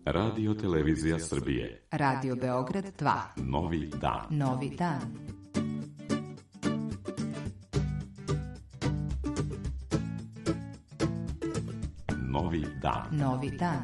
Radio Televizija Srbije. Radio Beograd 2. Novi dan. Novi dan. Novi dan. Novi dan.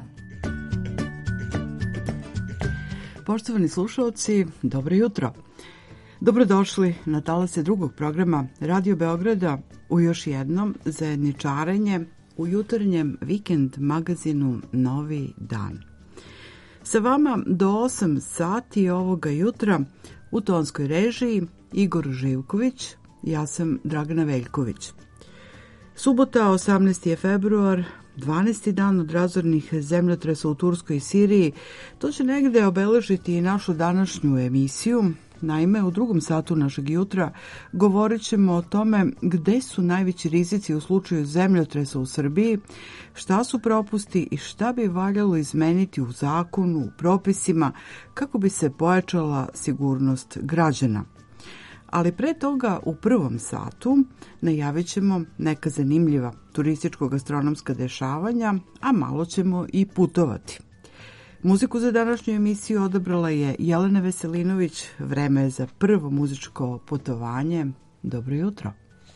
Poštovani slušalci, dobro jutro. Dobrodošli na talase drugog programa Radio Beograda u još jednom zajedničarenje u jutarnjem vikend magazinu Novi dan. Sa vama do 8 sati ovoga jutra u tonskoj režiji Igor Živković, ja sam Dragana Veljković. Subota, 18. je februar, 12. dan od razornih zemljotresa u Turskoj i Siriji. To će negde obeležiti i našu današnju emisiju. Naime, u drugom satu našeg jutra govorit ćemo o tome gde su najveći rizici u slučaju zemljotresa u Srbiji, šta su propusti i šta bi valjalo izmeniti u zakonu, u propisima, kako bi se pojačala sigurnost građana. Ali pre toga u prvom satu najavit ćemo neka zanimljiva turističko-gastronomska dešavanja, a malo ćemo i putovati. Muziku za današnju emisiju odabrala je Jelena Veselinović. Vreme je za prvo muzičko putovanje. Dobro jutro.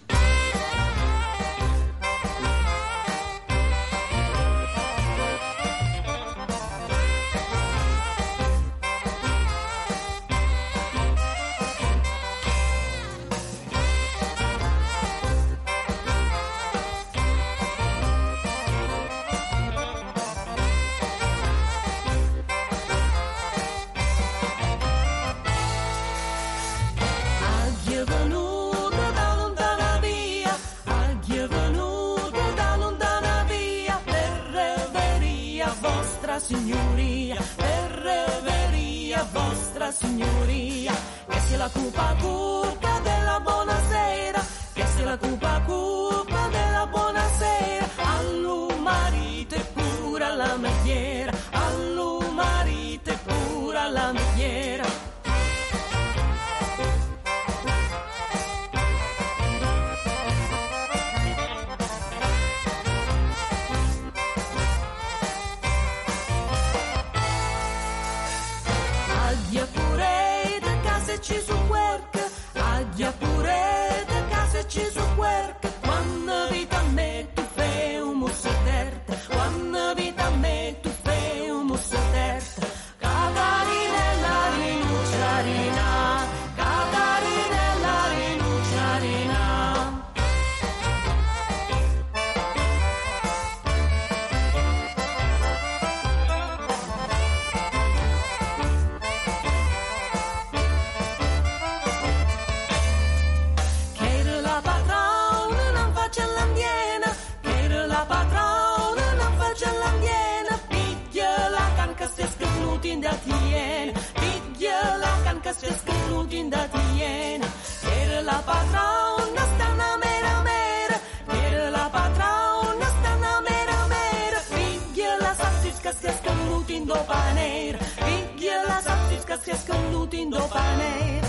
Signoria, perreveria, vostra signoria, che sia la cupa cupa della buonasera, che sia la cupa cupa della buonasera, allumarite pure alla meghiera, allumarite pure alla meghiera. Ci su querc, aglia pure de case ci su querc, quando vita a me tu fai un musso terra, quando vita a me tu fai un musso terra, Catarinella rinunciarina, Catarinella rinunciarina. Si è screnuti in da tiena, per la patrona sta una mera mera, per la patrona sta una mera mera, figlia la sapsisca si è screnuti in do panera, figlia la sapsisca si è screnuti in do panera.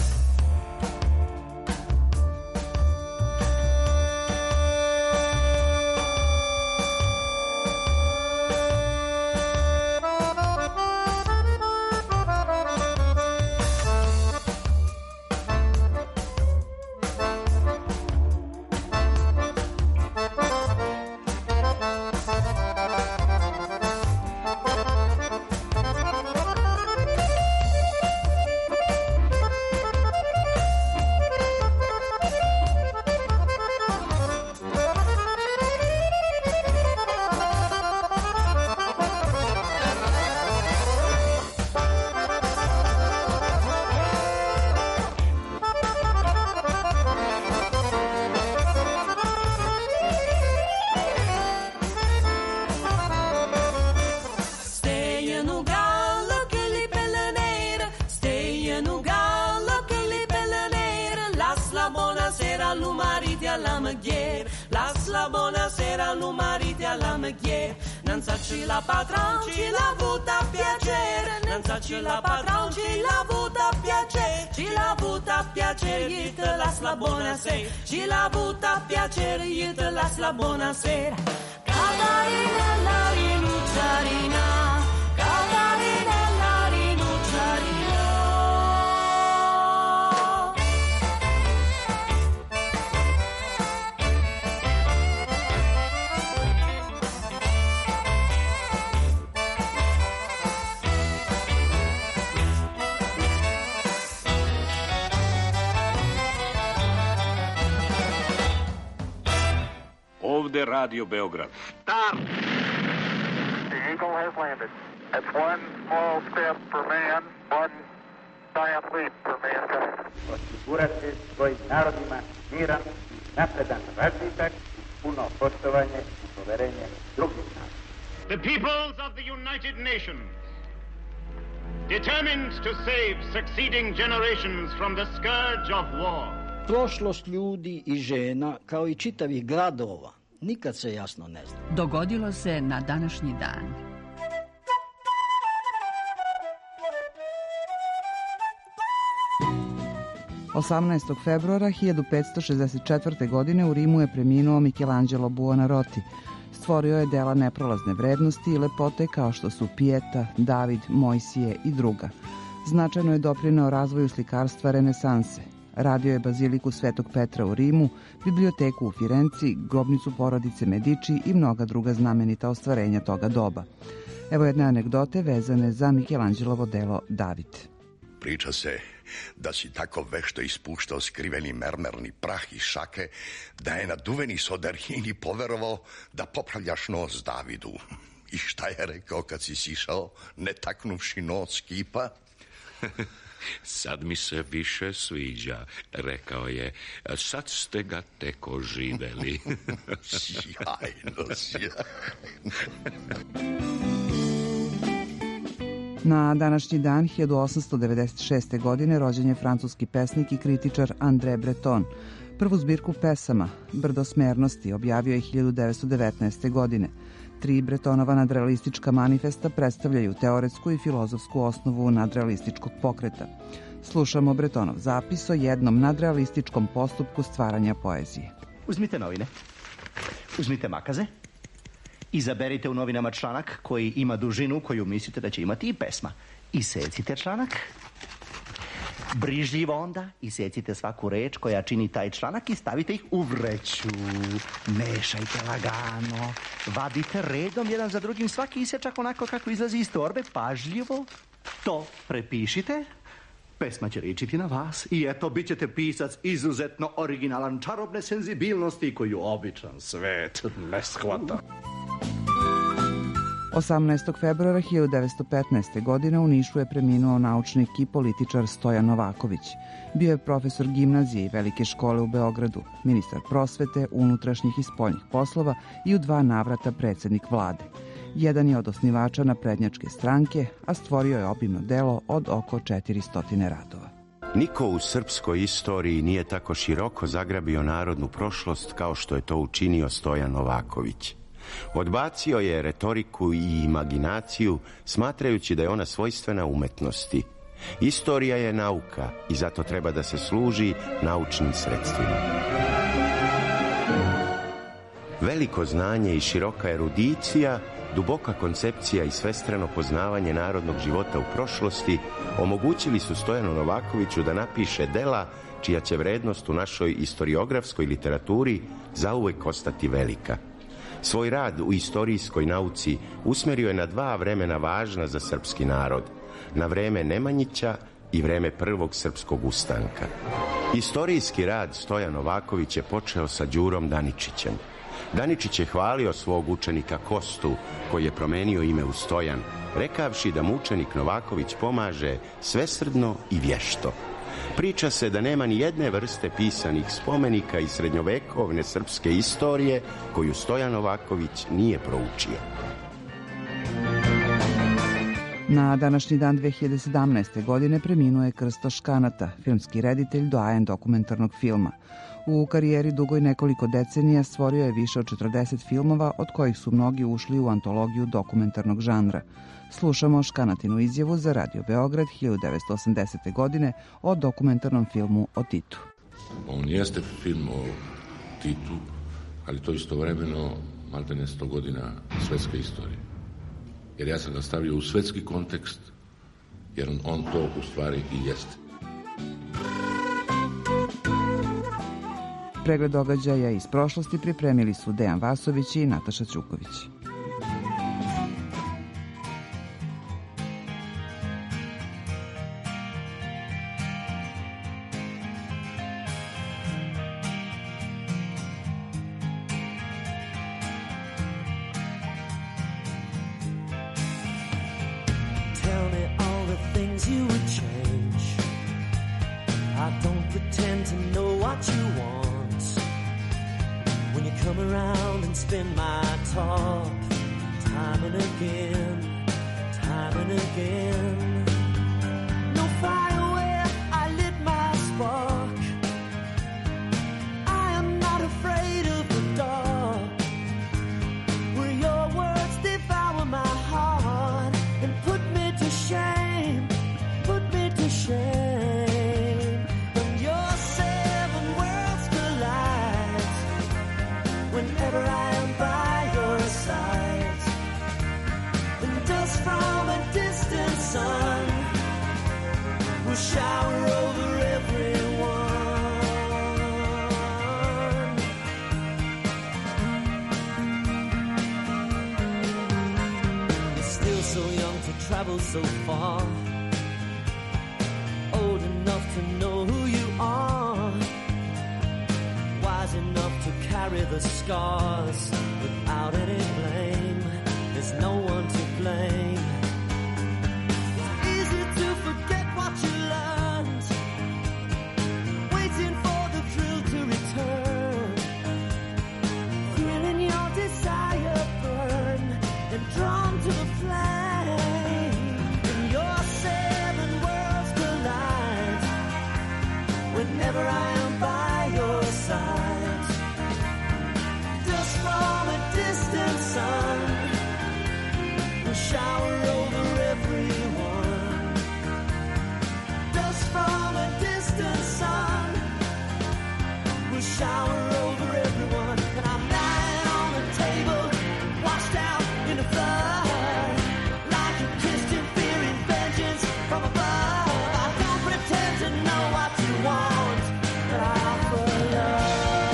Buonasera, nu marite alla meghiera, non saci la patron, ci la vuta a piacere, non saci la patron, ci la vuta a piacere, ci la vuta a piacere, gli te las la buonasera, ci la vuta a piacere, gli te las la buonasera. Catarina la rinunciarina, Catarina ovde Radio Beograd. Start! The Eagle has landed. That's one small step for man, one giant leap for mankind. Osigurati svojim narodima miran, napredan razvitak, puno poštovanje i poverenje drugih naroda. The peoples of the United Nations, determined to save succeeding generations from the scourge of war. Prošlost ljudi i žena, kao i čitavih gradova, nikad se jasno ne zna. Dogodilo se na današnji dan. – 18. februara 1564. godine u Rimu je preminuo Michelangelo Buonarroti. Stvorio je dela neprolazne vrednosti i lepote kao što su Pieta, David, Mojsije i druga. Značajno je doprineo razvoju slikarstva renesanse. Radio je baziliku Svetog Petra u Rimu, biblioteku u Firenci, grobnicu porodice Medici i mnoga druga znamenita ostvarenja toga doba. Evo jedne anegdote vezane za Michelangelovo delo David. Priča se da si tako vešto ispuštao skriveni mermerni prah iz šake, da je naduveni Soderini poverovao da popravljaš nos Davidu. I šta je rekao kad si sišao, ne taknuvši nos kipa? Sad mi se više sviđa, rekao je, sad ste ga tek oživeli. Sjajno, sjajno. Na današnji dan, 1896. godine, rođen je francuski pesnik i kritičar André Breton. Prvu zbirku pesama, Brdo smernosti, objavio je 1919. godine. 3 Bretonova nadrealistička manifesta predstavljaju teoretsku i filozofsku osnovu nadrealističkog pokreta. Slušamo Bretonov zapis o jednom nadrealističkom postupku stvaranja poezije. Uzmite novine, uzmite makaze, izaberite u novinama članak koji ima dužinu koju mislite da će imati i pesma. Isecite članak, brižljivo onda isecite svaku reč koja čini taj članak i stavite ih u vreću. Mešajte lagano, vadite redom jedan za drugim svaki isečak onako kako izlazi iz torbe, pažljivo to prepišite. Pesma će ličiti na vas i eto, bit ćete pisac izuzetno originalan, čarobne senzibilnosti koju običan svet ne shvata. 18. februara 1915. godine u Nišu je preminuo naučnik i političar Stojan Novaković. Bio je profesor gimnazije i velike škole u Beogradu, ministar prosvete, unutrašnjih i spoljnih poslova i u 2 navrata predsjednik vlade. Jedan je od osnivača naprednjačke stranke, a stvorio je obimno delo od oko 400 radova. Niko u srpskoj istoriji nije tako široko zagrabio narodnu prošlost kao što je to učinio Stojan Novaković. Odbacio je retoriku i imaginaciju, smatrajući da je ona svojstvena umetnosti. Istorija je nauka i zato treba da se služi naučnim sredstvima. Veliko znanje i široka erudicija, duboka koncepcija i svestrano poznavanje narodnog života u prošlosti omogućili su Stojanu Novakoviću da napiše dela čija će vrednost u našoj istoriografskoj literaturi zauvek ostati velika. Svoj rad u istorijskoj nauci usmerio je na 2 vremena važna za srpski narod, na vreme Nemanjića i vreme prvog srpskog ustanka. Istorijski rad Stojan Novaković je počeo sa Đurom Daničićem. Daničić je hvalio svog učenika Kostu, koji je promenio ime u Stojan, rekavši da mu učenik Novaković pomaže svesrdno i vješto. Priča se da nema ni jedne vrste pisanih spomenika iz srednjovekovne srpske istorije koju Stojan Novaković nije proučio. Na današnji dan 2017. godine preminuo je Krsto Škanata, filmski reditelj, doajen dokumentarnog filma. U karijeri dugoj nekoliko decenija stvorio je više od 40 filmova, od kojih su mnogi ušli u antologiju dokumentarnog žanra. Slušamo Škanatinu izjavu za Radio Beograd 1980. godine o dokumentarnom filmu o Titu. On jeste film o Titu, ali to istovremeno maltene 100 godina svetske istorije. Jer ja sam ga stavio u svetski kontekst, jer on to u stvari i jeste. Pregled događaja iz prošlosti pripremili su Dejan Vasović i Nataša Ćuković. things you would change. I don't pretend to know what you want. When you come around and spin my top, time and again, time and again. No fire where I lit my spark. I am not afraid of the dark. Where your words devour my heart and put me to shame, put me to shame. When your seven worlds collide, whenever I am by your side, and dust from a distant sun will shower over everyone. You're still so young to travel so far, old enough to know who you are, wise enough to carry the scars without any blame. There's no one to blame. It's easy to forget what you learned, waiting for the thrill to return. Feeling your desire burn and drawn to the flame. And your seven worlds collide whenever I am by your side. Dust from a distant sun will shower over everyone. Dust from a distant sun will shower over everyone. And I'm lying on the table, washed out in the flood, like a Christian fearing vengeance from above. I don't pretend to know what you want, but I offer love.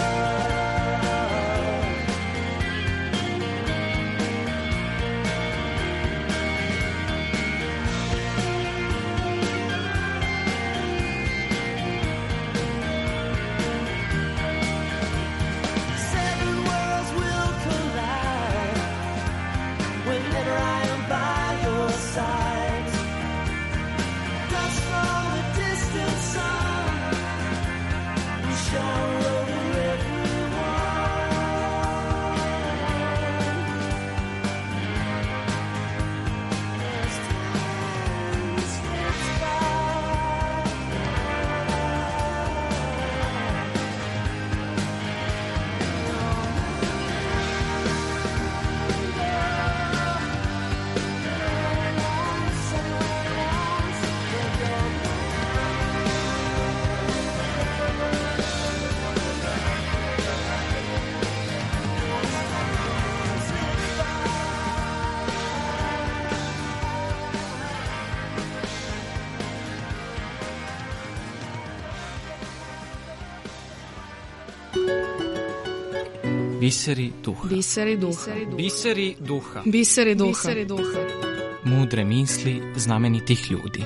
Seven worlds will collide whenever I am by your side. Dust from a distant sun will shower over everyone. As time slips Biseri duha. Biseri duha. Biseri duha. Biseri duha. Biseri duha. Mudre misli znamenitih ljudi.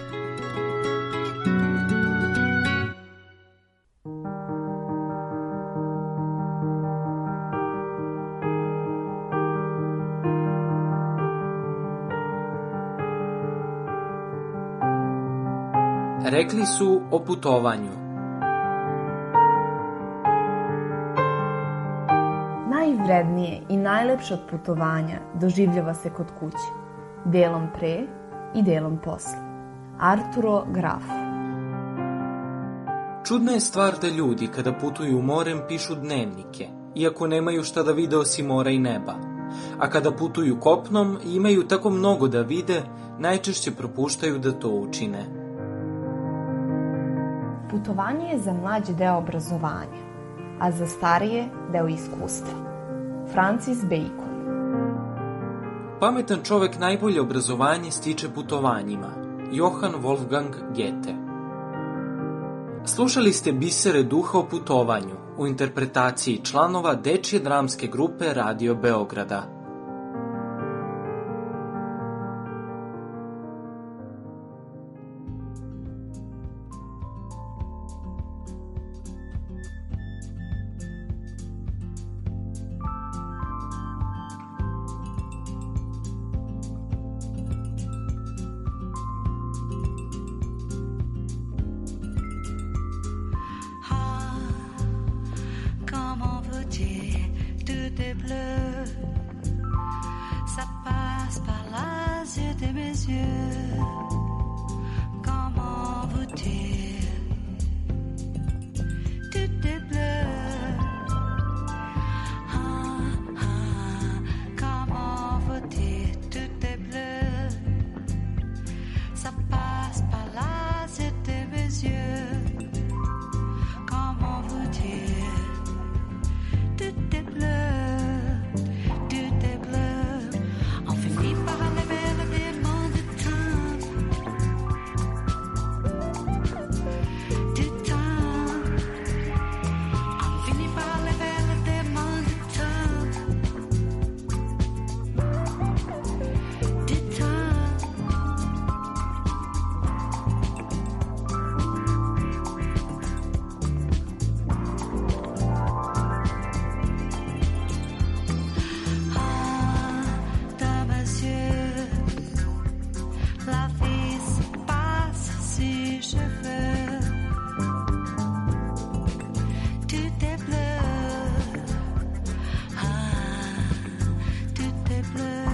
Rekli su o putovanju. Najvrednije i najlepše od putovanja doživljava se kod kuće, delom pre i delom posle. Arturo Graf. Čudna je stvar da ljudi kada putuju morem pišu dnevnike, iako nemaju šta da vide osim mora i neba. A kada putuju kopnom i imaju tako mnogo da vide, najčešće propuštaju da to učine. Putovanje je za mlađe deo obrazovanja, a za starije deo iskustva. Francis Bacon. Pametan čovek najbolje obrazovanje stiče putovanjima. Johann Wolfgang Goethe. Slušali ste Bisere duha o putovanju u interpretaciji članova dečje dramske grupe Radio Beograda. Ça passe par les yeux de mes yeux. Comment vous dire? Tout est bleu. Comment vous dire? Tout est bleu. Ça passe par les yeux de mes yeux. Comment vous dire? Tout est bleu. Tout est bleu. On finit par enlever le démon du temps. Du temps. On finit par enlever le démon du temps. Du temps. Dans mes yeux, la vie se passe si je veux. Tout est bleu. Tout est bleu.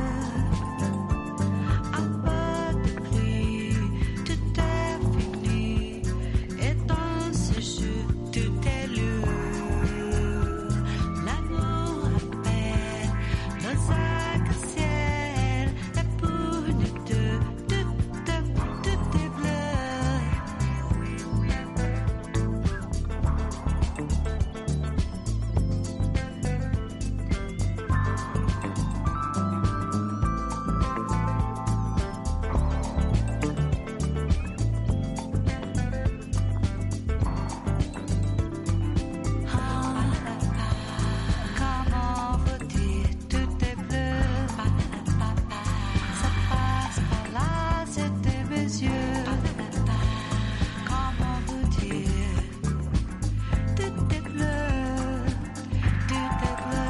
Un peu de pluie, tout est fini. Et dans ce jeu, tout est lourd. L'amour appelle nos arcs-en-ciel. Et pour nous deux, tout est bleu. Comment vous dire? Tout est bleu. Ça passe par les yeux de mes yeux. Comment vous dire? Tout est bleu. Tout est bleu.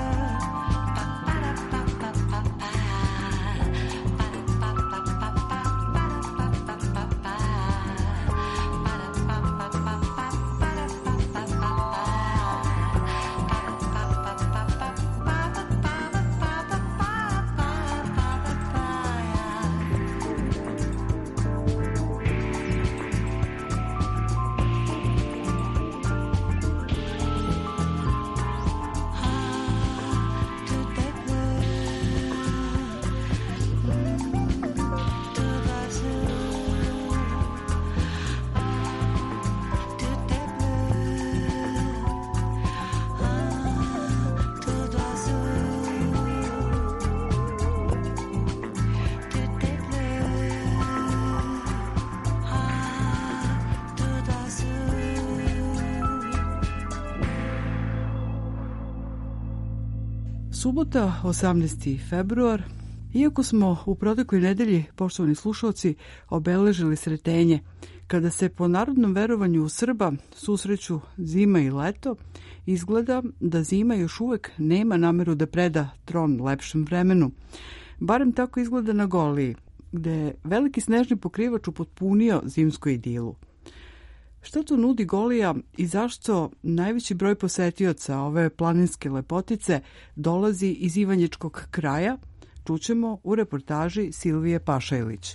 Subota, 18. februar. Iako smo u protekloj nedelji, poštovani slušalci, obeležili Sretenje, kada se po narodnom verovanju Srba susreću zima i leto, izgleda da zima još uvek nema nameru da preda tron lepšem vremenu. Barem tako izgleda na Goliji, gde je veliki snežni pokrivač upotpunio zimsku idilu. Šta to nudi Golija i zašto najveći broj posetioca ove planinske lepotice dolazi iz Ivanjičkog kraja, čućemo u reportaži Silvije Pašajlić.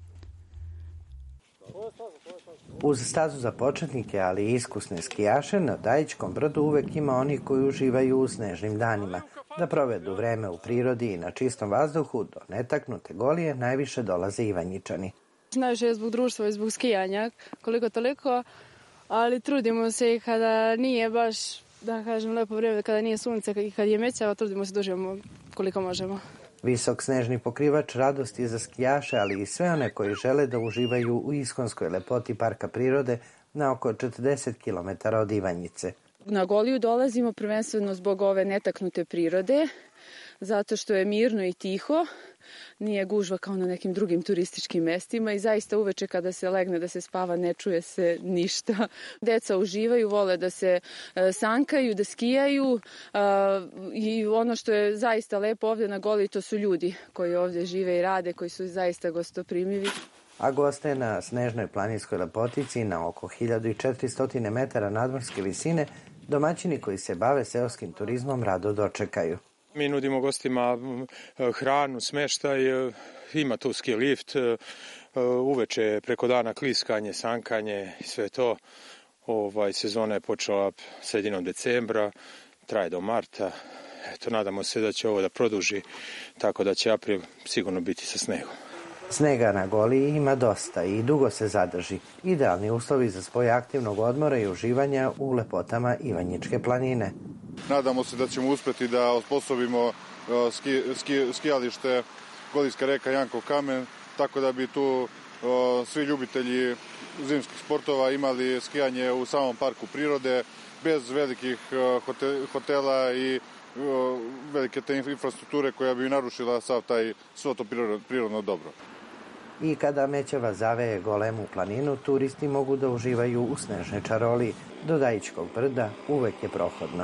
Uz stazu za početnike, ali i iskusne skijaše, na Dajićkom brdu uvek ima onih koji uživaju u snežnim danima. Da provedu vreme u prirodi i na čistom vazduhu, do netaknute Golije najviše dolaze Ivanjičani. Najviše je zbog društva i zbog skijanja, koliko toliko, ali trudimo se i kada nije baš, da kažem, lepo vreme, kada nije sunce i kad je mećava, trudimo se da uživamo koliko možemo. Visok snežni pokrivač radost je za skijaše, ali i sve one koji žele da uživaju u iskonskoj lepoti parka prirode na oko 40 km od Ivanjice. Na Goliju dolazimo prvenstveno zbog ove netaknute prirode, zato što je mirno i tiho, nije gužva kao na nekim drugim turističkim mestima i zaista uveče kada se legne da se spava ne čuje se ništa. Deca uživaju, vole da se sankaju, da skijaju i ono što je zaista lepo ovde na Goliji to su ljudi koji ovde žive i rade, koji su zaista gostoprimivi. A goste na snežnoj planinskoj lepotici na oko 1400 metara nadmorske visine domaćini koji se bave seoskim turizmom rado dočekaju. Mi nudimo gostima hranu, smeštaj, ima tu ski lift, uveče preko dana kliskanje, sankanje i sve to. Sezona je počela sredinom decembra, traje do marta. Eto, nadamo se da će ovo da produži, tako da će april sigurno biti sa snegom. Snega na Goliji ima dosta i dugo se zadrži. Idealni uslovi za spoj aktivnog odmora i uživanja u lepotama Ivanjičke planine. Nadamo se da ćemo uspeti da osposobimo skijalište Golijska reka Jankov kamen, tako da bi tu svi ljubitelji zimskih sportova imali skijanje u samom parku prirode, bez velikih hotela i velike te infrastrukture koja bi narušila svo to prirodno dobro. I kada Mećava zaveje golemu planinu, turisti mogu da uživaju u snežnoj čaroli. Do Dajićkog brda uvek je prohodno.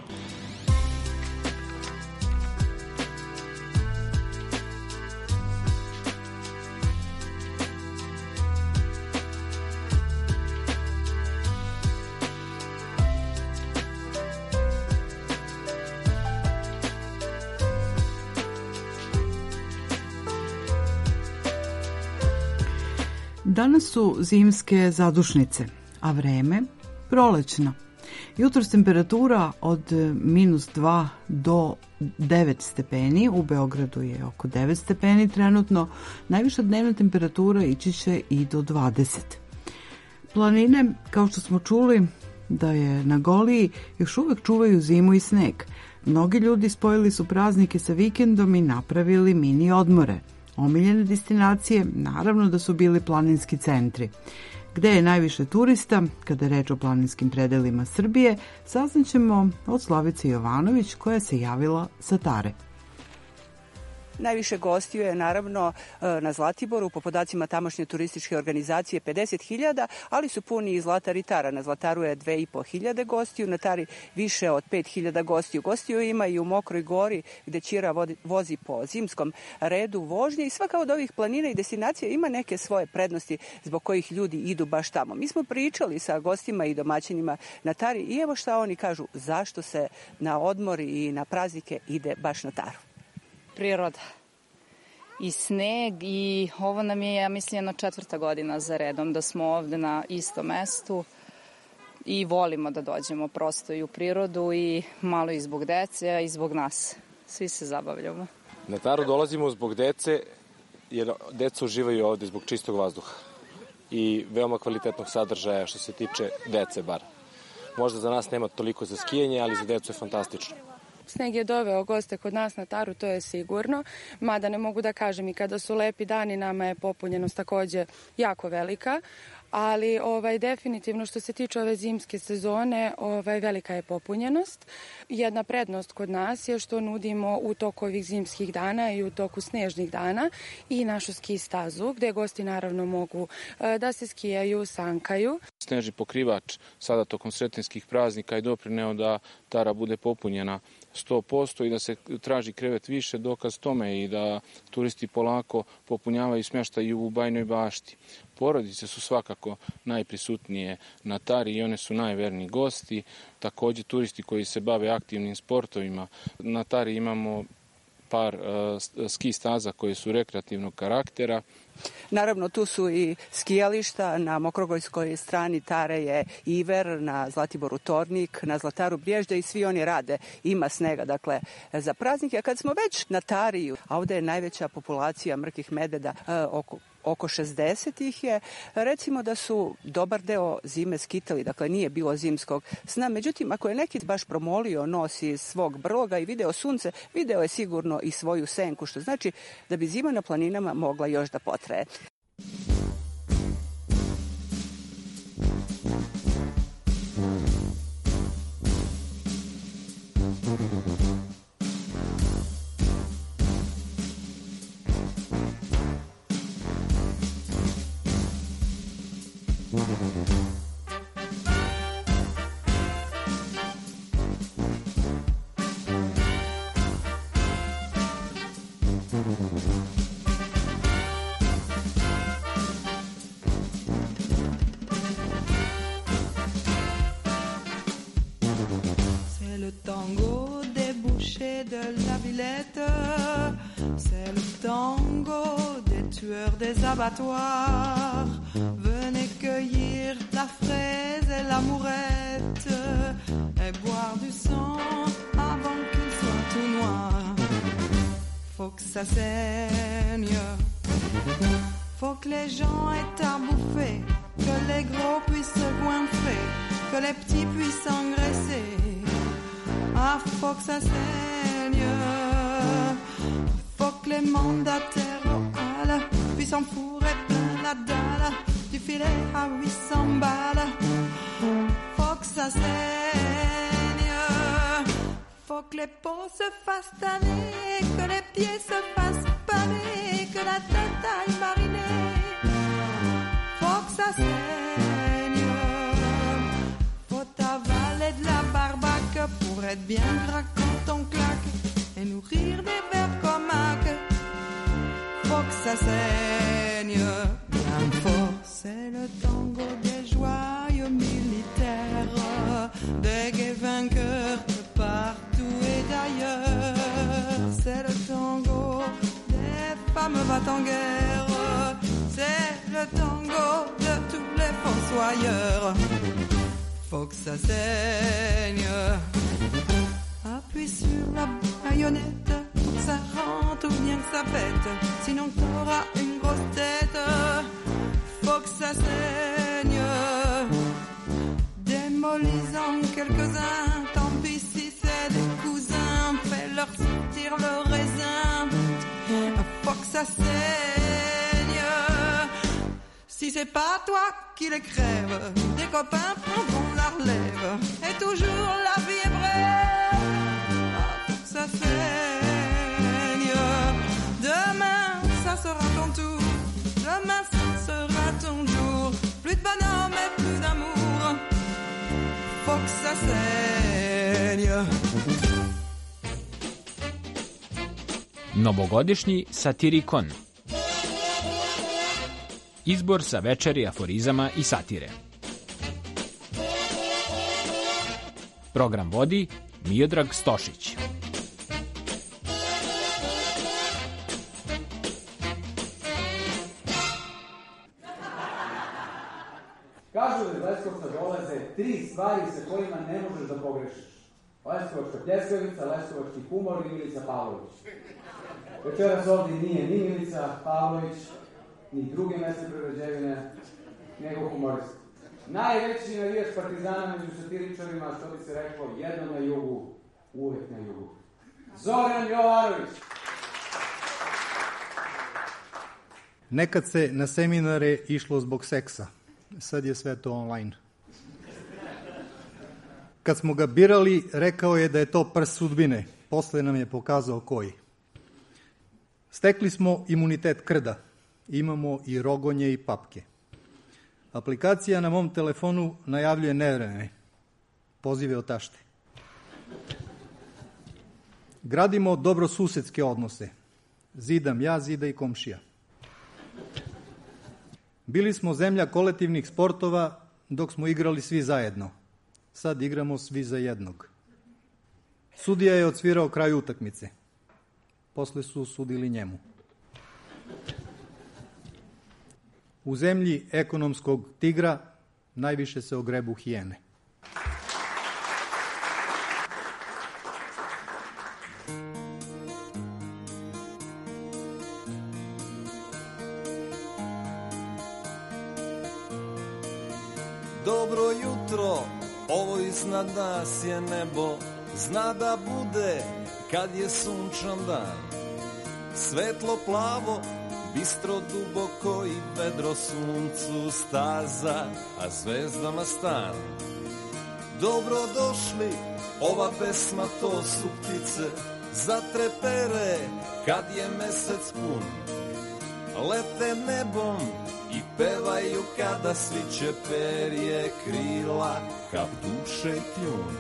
Danas su zimske zadušnice, a vreme prolećno. Jutros temperatura od -2 do 9 stepeni, u Beogradu je oko 9 stepeni trenutno, najviša dnevna temperatura ići će i do 20. Planine, kao što smo čuli da je na Goliji, još uvek čuvaju zimu i sneg. Mnogi ljudi spojili su praznike sa vikendom i napravili mini odmore. Omiljene destinacije naravno da su bili planinski centri. Gde je najviše turista, kada je reč o planinskim predelima Srbije, saznaćemo od Slavice Jovanović koja se javila sa Tare. Najviše gostiju je naravno na Zlatiboru, po podacima tamošnje turističke organizacije 50.000, ali su puni i Zlatar i Tara. Na Zlataru je 2.500 gostiju, na Tari više od 5.000 gostiju. Gostiju ima i u Mokroj Gori gde Ćira vozi po zimskom redu vožnje i svaka od ovih planina i destinacija ima neke svoje prednosti zbog kojih ljudi idu baš tamo. Mi smo pričali sa gostima i domaćinima na Tari i evo šta oni kažu zašto se na odmor i na praznike ide baš na Taru. Priroda i sneg i ovo nam je, ja mislim, 4. godina za redom da smo ovde na istom mestu i volimo da dođemo prosto i u prirodu i malo i zbog dece, a i zbog nas. Svi se zabavljamo. Na Taru dolazimo zbog dece, jer deca uživaju ovde zbog čistog vazduha i veoma kvalitetnog sadržaja što se tiče dece bar. Možda za nas nema toliko za skijanje, ali za decu je fantastično. Sneg je doveo goste kod nas na Taru, to je sigurno, mada ne mogu da kažem i kada su lepi dani nama je popunjenost takođe jako velika, ali definitivno što se tiče ove zimske sezone velika je popunjenost. Jedna prednost kod nas je što nudimo u toku ovih zimskih dana i u toku snežnih dana i našu ski stazu gde gosti naravno mogu da se skijaju, sankaju. Snežni pokrivač sada tokom sretenskih praznika je doprineo da Tara bude popunjena 100% i da se traži krevet više, dokaz tome i da turisti polako popunjavaju smještaj u Bajnoj Bašti. Porodice su svakako najprisutnije na Tari i one su najverniji gosti. Takođe turisti koji se bave aktivnim sportovima. Na Tari imamo par ski staza koje su rekreativnog karaktera. Naravno, tu su i skijališta, na Mokrogojskoj strani Tare je Iver, na Zlatiboru Tornik, na Zlataru Brijezđa i svi oni rade. Ima snega, dakle, za praznike. A kad smo već na Tari, a ovde je najveća populacija mrkih medveda, oko 60 ih je, recimo da su dobar deo zime skitali, dakle nije bilo zimskog sna. Međutim, ako je neki baš promolio nos iz svog brloga i video sunce, video je sigurno i svoju senku, što znači da bi zima na planinama mogla još da potraje. C'est le tango des bouchers de la tueurs des abattoirs, venez cueillir la fraise et l'amourette et boire du sang avant qu'il soit tout noir. Faut que ça saigne, faut que les gens aient à bouffer, que les gros puissent se goinfrer, que les petits puissent engraisser. Ah, faut que ça saigne, faut que les mandataires royales puissent enfourrer plein la dalle du filet à 800 balles. Faut que ça saigne, faut que les peaux se fassent tanner, que les pieds se fassent paner, que la tête aille mariner. Faut que ça saigne, faut avaler de la barbaque pour être bien gras quand on claque et nourrir des vers comaques. Faut que ça saigne bien fort, c'est le tango des joyeux militaires, des gays vainqueurs de partout et d'ailleurs. C'est le tango des femmes battent en guerre, c'est le tango de tous les fossoyeurs. Faut que ça saigne, appuie sur la baïonnette, faut que ça rentre ou bien que ça pète, sinon t'auras une grosse tête. Faut que ça saigne, démolis-en quelques-uns, tant pis si c'est des cousins, fais-leur sortir le raisin. Faut que ça saigne, si c'est pas toi qui les crève, des copains prendront la relève, et toujours la vie est brève. Faut que ça saigne, demain ça sera ton tour, demain ça sera ton jour, plus de bonhomme et plus d'amour. Faut que ça saigne. Novogodišnji satirikon. Izbor sa večeri aforizama i satire. Program vodi Miodrag Stošić. Kažu da iz Leskovca dolaze 3 stvari sa kojima ne možeš da pogrešiš. Leskovačka pljeskavica, leskovački humor i Milica Pavlović. Večeras ovdje nije ni Milica Pavlović, ni druge mesne prerađevine, nego humorist. Najveći navijač Partizana među satiričarima, što bi se reklo, jednom na jugu, uvek na jugu. Zoran Jovanović. Nekad se na seminare išlo zbog seksa. Sad je sve to online. Kad smo ga birali, rekao je da je to prst sudbine. Posle nam je pokazao koji. Stekli smo imunitet krda. Imamo i rogonje i papke. Aplikacija na mom telefonu najavljuje nevreme. Pozive od tašte. Gradimo dobrosusedske odnose. Zidam ja, zida i komšija. Bili smo zemlja kolektivnih sportova dok smo igrali svi zajedno. Sad igramo svi za jednog. Sudija je odsvirao kraj utakmice. Posle su sudili njemu. U zemlji ekonomskog tigra najviše se ogrebu hijene. Dobro jutro, ovo iznad nas je nebo, zna da bude kad je sunčan dan. Svetlo plavo, bistro duboko i vedro suncu staza, a zvezdama stan. Dobro došli, ova pesma to su ptice, zatrepere kad je mesec pun. Lete nebom i pevaju kada sviće perje krila, kap duše kljun.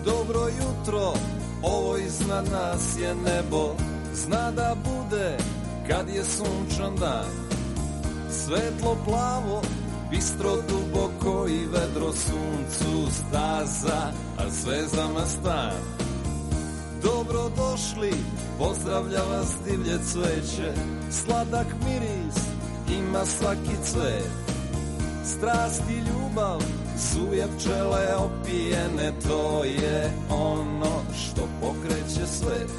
Dobro jutro, ovo iznad nas je nebo, zna da bude kad je sunčan dan. Svetlo plavo, bistro duboko i vedro suncu staza, a zvezdama stan. Dobro došli, pozdravlja vas divlje cveće, sladak miris ima svaki cvet. Strast i ljubav, zuje pčele opijene, to je ono što pokreće svet.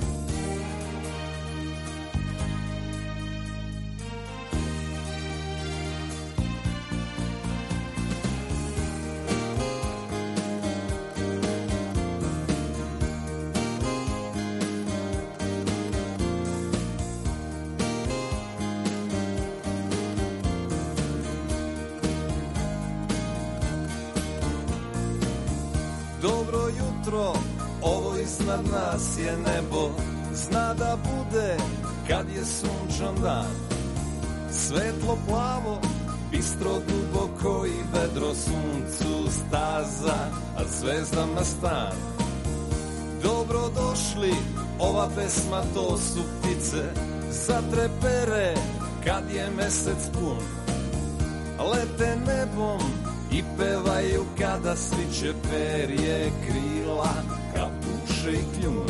Dobro jutro, ovo iznad nas je nebo, zna da bude kad je sunčan dan. Svetlo plavo, bistro duboko i vedro suncu staza, a zvezdama stan. Dobro došli, ova pesma to su ptice, zatrepere kad je mesec pun. Lete nebom i pevaju kada sviće perje krila, kapuše i kljun.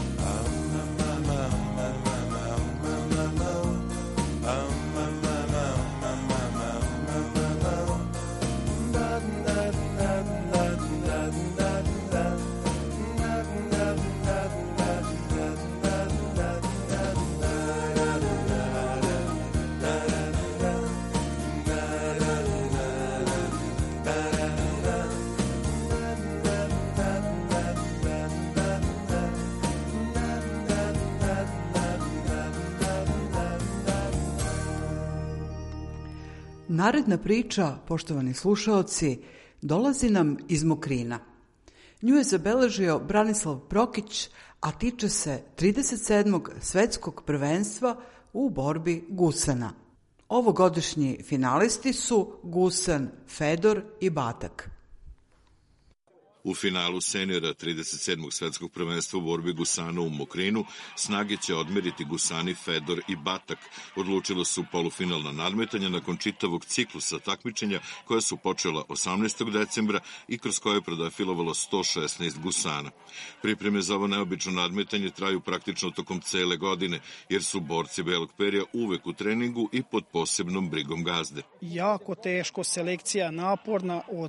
Naredna priča, poštovani slušaoci, dolazi nam iz Mokrina. Nju je zabeležio Branislav Prokić, a tiče se 37. svetskog prvenstva u borbi gusana. Ovogodišnji finalisti su Gusan, Fedor i Batak. U finalu seniora 37. svetskog prvenstva u borbi gusana u Mokrinu snage će odmeriti gusani Fedor i Batak. Odlučilo su polufinalna nadmetanja nakon čitavog ciklusa takmičenja koja su počela 18. decembra i kroz koje je prodefilovalo 116 gusana. Pripreme za ovo neobično nadmetanje traju praktično tokom cele godine, jer su borci belog perja uvek u treningu i pod posebnom brigom gazde. Jako teško, selekcija naporna od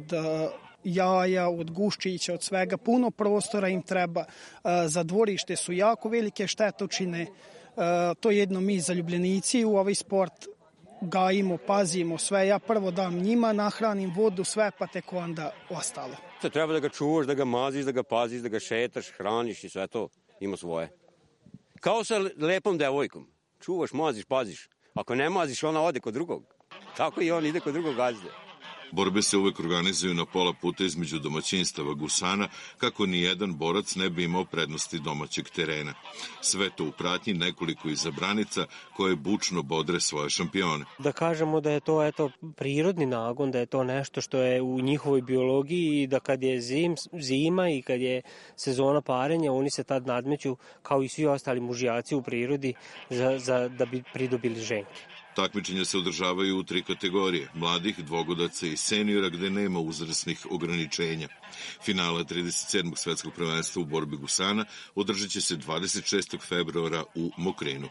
jaja, od guščića, od svega. Puno prostora im treba. Za dvorište su jako velike štetočine. To je jedno mi zaljubljenici u ovaj sport gajimo, pazimo sve. Ja prvo dam njima, nahranim vodu, sve, pa tek onda ostalo. Treba da ga čuvaš, da ga maziš, da ga paziš, da ga šetaš, hraniš i sve to ima svoje. Kao sa lepom devojkom. Čuvaš, maziš, paziš. Ako ne maziš, ona ode kod drugog. Tako i on ide kod drugog gazde. Borbe se uvek organizuju na pola puta između domaćinstava gusana, kako ni jedan borac ne bi imao prednosti domaćeg terena. Sve to u pratnji nekoliko izabranica koje bučno bodre svoje šampione. Da kažemo da je to prirodni nagon, da je to nešto što je u njihovoj biologiji i da kad je zima i kad je sezona parenja, oni se tad nadmeću kao i svi ostali mužjaci u prirodi da bi pridobili ženke. Takmičenja se održavaju u 3 kategorije, mladih, dvogodaca i seniora, gde nema uzrasnih ograničenja. Finala 37. svetskog prvenstva u borbi gusana održat će se 26. februara u Mokrinu.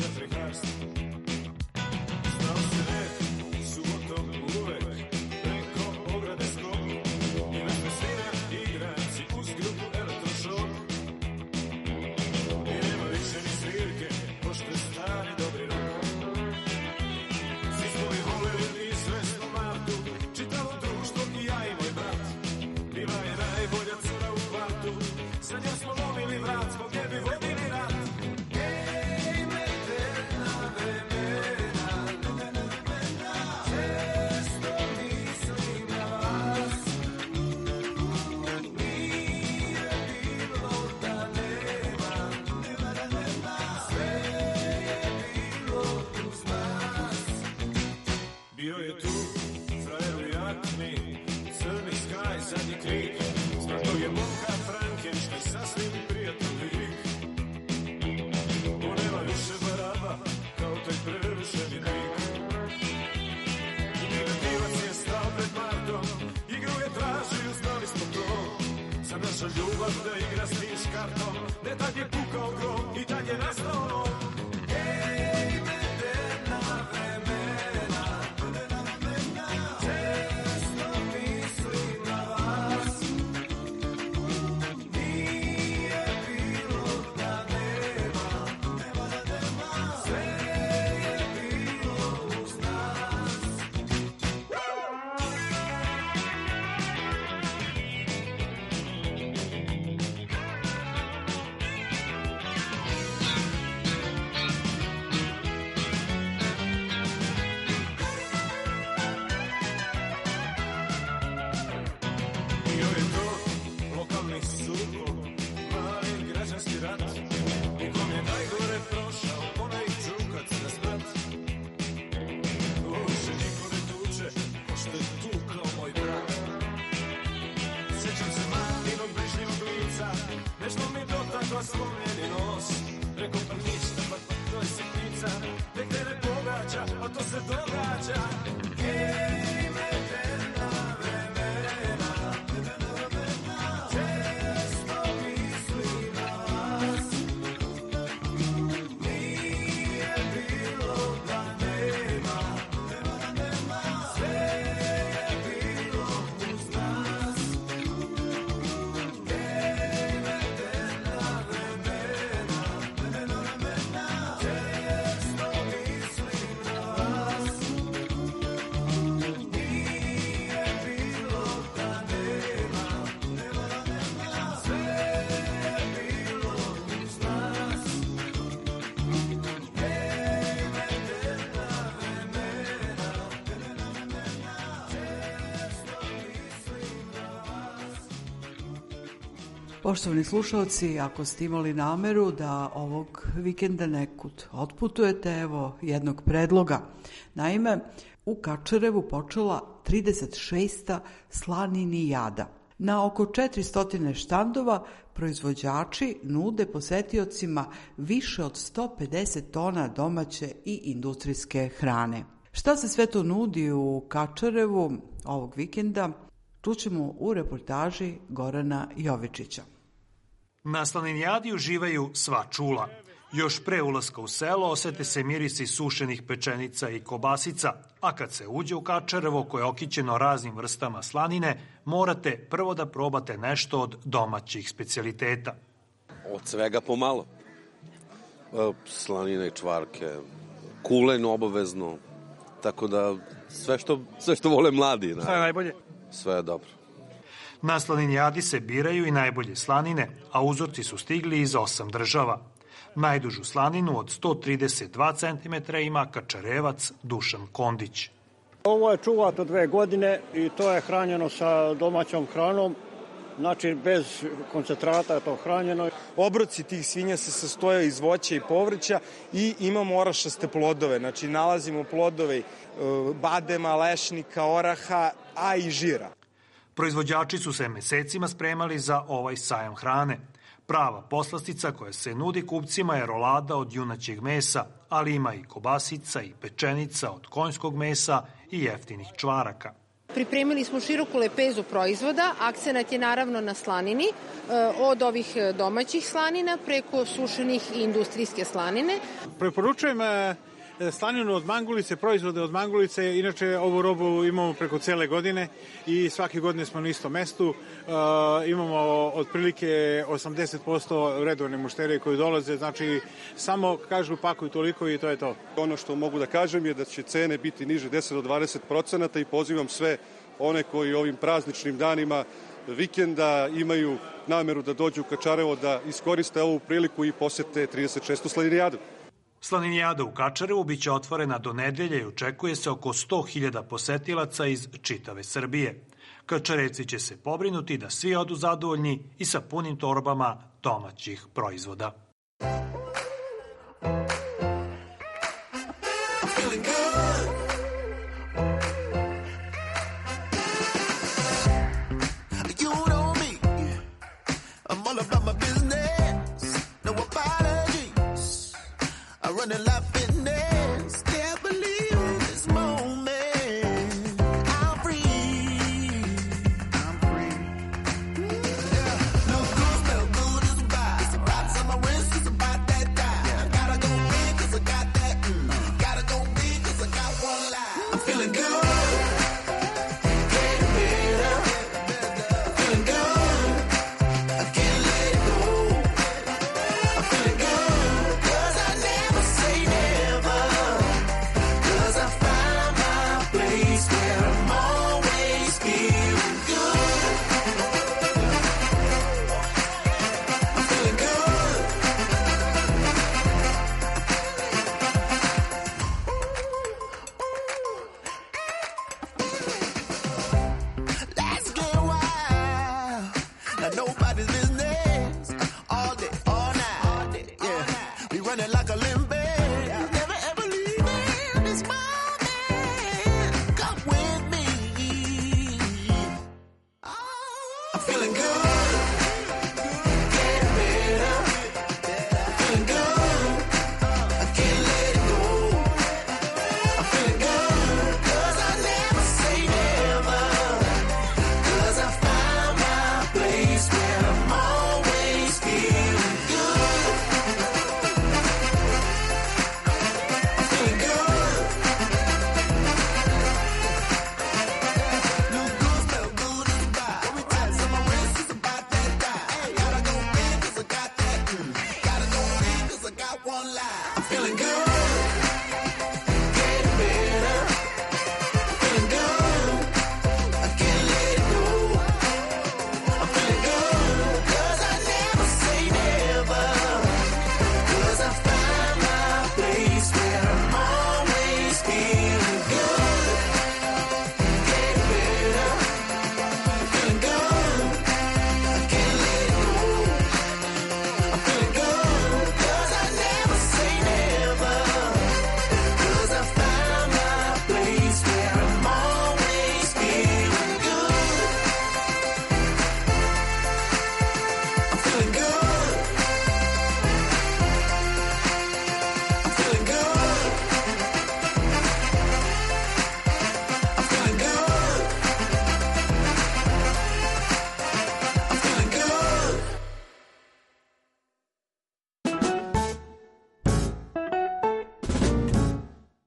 Znao se red, subotom uvek, ljubav da igra s kartom, ne tad je pukao grom i tad je nastao. Ej, medena vremena, često mislim na vas. Nije bilo da nema, sve je bilo uz nas. Bio je to lokalni sukob, mali građanski rat, u kom je najgore prošao onaj čukac na sprat. Više niko ne tuče, pošto je tukao moj brat. Sećam se malinog brižljivog lica, nešto mi dotakla slomljeni nos. Rekao pa ništa, pa to je sitnica, nek te ne pogađa, a to se događa. Ej, medena vremena, često mislim na vas. Nije bilo da nema, sve je bilo uz nas. Ej, medena vremena, često mislim na vas. Nije bilo da nema, sve je bilo uz nas. Ej, medena vremena, često mislim na vas. Poštovani slušalci, ako ste imali nameru da ovog vikenda nekud otputujete, evo jednog predloga. Naime, u Kačarevu počela 36. slaninijada. Na oko 400 štandova proizvođači nude posetiocima više od 150 tona domaće i industrijske hrane. Šta se sve to nudi u Kačarevu ovog vikenda, čućemo u reportaži Gorana Jovičića. Na slaninijadi uživaju sva čula. Još pre ulaska u selo osete se mirisi sušenih pečenica i kobasica, a kad se uđe u Kačarevo koje je okićeno raznim vrstama slanine, morate prvo da probate nešto od domaćih specijaliteta. Od svega pomalo. Slanine i čvarke, kulen obavezno, tako da sve što vole mladi. Šta je najbolje? Sve je dobro. Na slaninijadi se biraju i najbolje slanine, a uzorci su stigli iz 8 država. Najdužu slaninu od 132 cm ima Kačarevac Dušan Kondić. Ovo je čuvato 2 godine i to je hranjeno sa domaćom hranom, znači bez koncentrata je to hranjeno. Obroci tih svinja se sastoje iz voća i povrća i imamo orašaste plodove, znači nalazimo plodove badema, lešnika, oraha, a i žira. Proizvođači su se mesecima spremali za ovaj sajam hrane. Prava poslastica koja se nudi kupcima je rolada od junaćeg mesa, ali ima i kobasica i pečenica od konjskog mesa i jeftinih čvaraka. Pripremili smo široku lepezu proizvoda, akcenat je naravno na slanini, od ovih domaćih slanina preko sušenih i industrijske slanine. Preporučujem slaninu od mangulice, proizvode od mangulice, inače ovu robu imamo preko cele godine i svake godine smo na istom mestu. Imamo otprilike 80% redovne mušterije koji dolaze, znači samo kažu pakuj toliko i to je to. Ono što mogu da kažem je da će cene biti niže 10 do 20% i pozivam sve one koji ovim prazničnim danima vikenda imaju nameru da dođu u Kačarevo da iskoriste ovu priliku i posete 36. slaninijadu. Slaninijada u Kačarevu biće otvorena do nedelje i očekuje se oko 100.000 posetilaca iz čitave Srbije. Kačarevci će se pobrinuti da svi odu zadovoljni i sa punim torbama domaćih proizvoda. No good.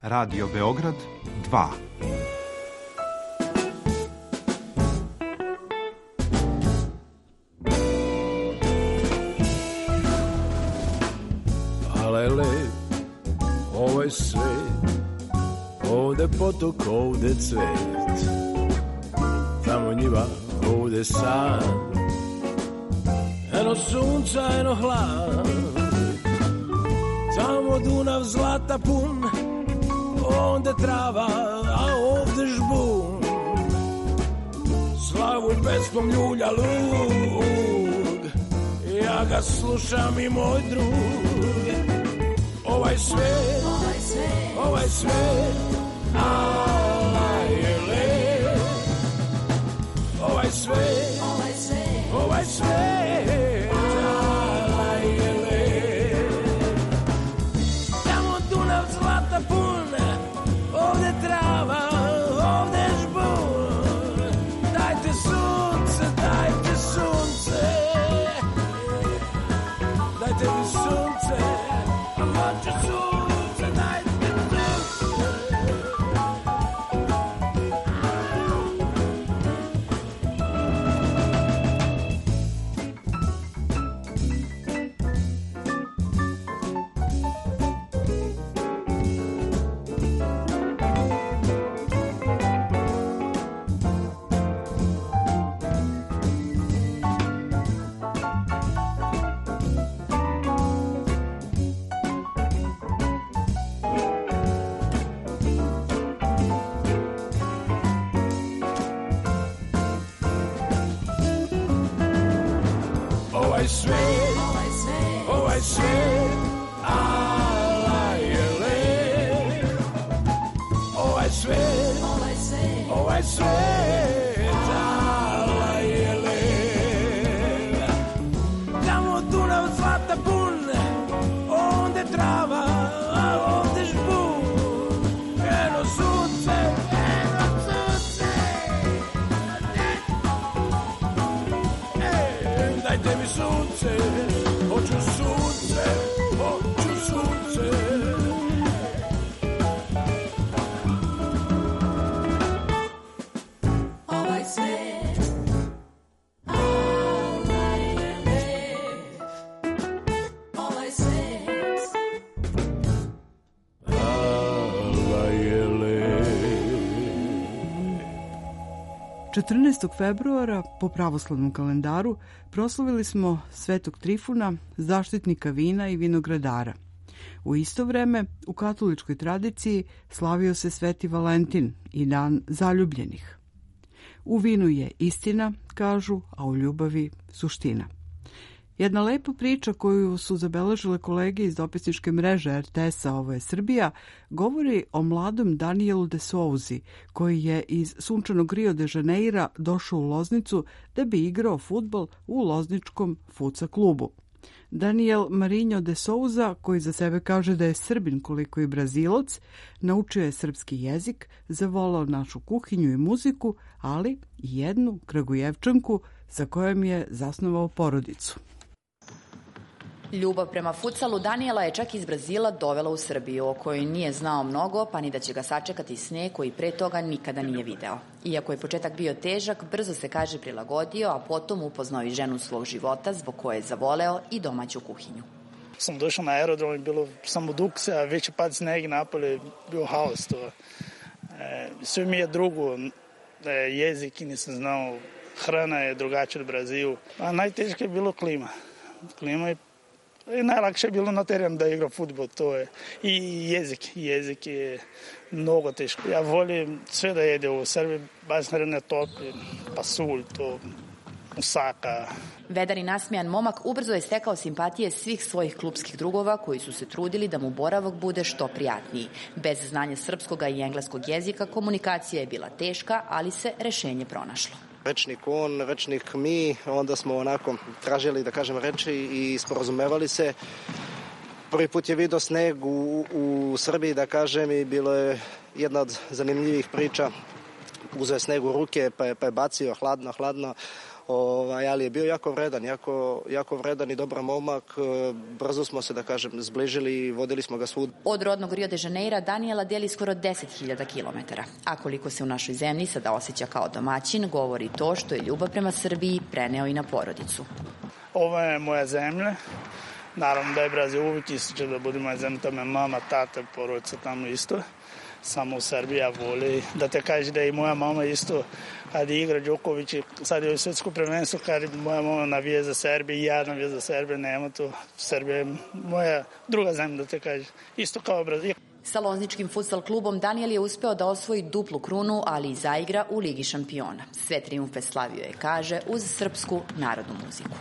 Radio Beograd 2. Alele, ovaj svet, ovde potok, ovde cvet, tamo njiva, ovde san, eno sunca, eno hlad, tamo Dunav zlata pun, ovde trava, a ovde žbun, slavu pesmom ljulja lug, ja ga slušam i moj drug. Ovaj svet, ala je lep. Ovaj svet, ala je lep. Tamo Dunav zlata pun, ovde trava, ovde žbun. Dajte sunce, dajte sunce, dajte mi sunce. Hoću sunce, dajte sunce. Ovaj svet, ala je lep. Ovaj svet, ala je lep. Tamo Dunav zlata pun, ovde trava, a ovde žbun. Eno sunce, dajte mi sunce, hoću sunce, hoću sunce. Ovaj svet, ala je lep. Ovaj svet, ala je lep. 14. februara po pravoslavnom kalendaru proslavili smo Svetog Trifuna, zaštitnika vina i vinogradara. U isto vreme, u katoličkoj tradiciji slavio se Sveti Valentin i dan zaljubljenih. U vinu je istina, kažu, a u ljubavi suština. Jedna lepa priča koju su zabeležile kolege iz dopisničke mreže RTS-a Ovo je Srbija govori o mladom Danielu de Souzi, koji je iz sunčanog Rio de Janeira došao u Loznicu da bi igrao fudbal u lozničkom fuca klubu. Daniel Marinho de Souza, koji za sebe kaže da je Srbin koliko i Brazilac, naučio je srpski jezik, zavolao našu kuhinju i muziku, ali i jednu Kragujevčanku sa kojom je zasnovao porodicu. Ljubav prema futsalu Daniela je čak iz Brazila dovela u Srbiju, o kojoj nije znao mnogo, pa ni da će ga sačekati sneg koji pre toga nikada nije video. Iako je početak bio težak, brzo se, kaže, prilagodio, a potom upoznao i ženu svog života, zbog koje je zavoleo i domaću kuhinju. Sam došao na aerodrom i bilo samo dukse, a već je pad sneg i napolje bio haos. Sve mi je drugo, jezik i nisam znao, hrana je drugačija od Brazilu, a najteže je bilo klima. Klima je najlakše je bilo na terenu da igra fudbal, to je i jezik je mnogo teško. Ja volim sve da jede u Srbiji, baš hrane toplje, pasulj, to musaka. Vedar i nasmijan momak ubrzo je stekao simpatije svih svojih klupskih drugova koji su se trudili da mu boravak bude što prijatniji. Bez znanja srpskog i engleskog jezika komunikacija je bila teška, ali se rešenje pronašlo. Rečnik on, rečnik mi, onda smo onako tražili, da kažem, reči i sporazumevali se. Prvi put je vidio sneg u Srbiji, da kažem, i bilo je jedna od zanimljivih priča. Uzeo je sneg u ruke, pa je bacio hladno. ali je bio jako vredan, jako vredan i dobar momak. Brzo smo se, da kažem, zbližili i vodili smo ga svud. Od rodnog Rio de Janeira Daniela deli skoro 10.000 kilometara. A koliko se u našoj zemlji sada osjeća kao domaćin, govori to što je ljubav prema Srbiji preneo i na porodicu. Ovo je moja zemlja. Naravno da je Brazil uvijek ističe da bude moja zemlja, tamo je mama, tata, porodica tamo isto. Samo u Srbiji voli da te kaže da je i moja mama isto kad igra Đoković, sad je u svjetsko prvenstvo, kad moja mama navije za Srbiju i ja navije za Srbiju, nema to. Srbija je moja druga zemlja, da te kaže, isto kao Brazil. Sa Lozničkim futsal klubom Daniel je uspeo da osvoji duplu krunu, ali i zaigra u Ligi šampiona. Sve trijumfe slavio je, kaže, uz srpsku narodnu muziku.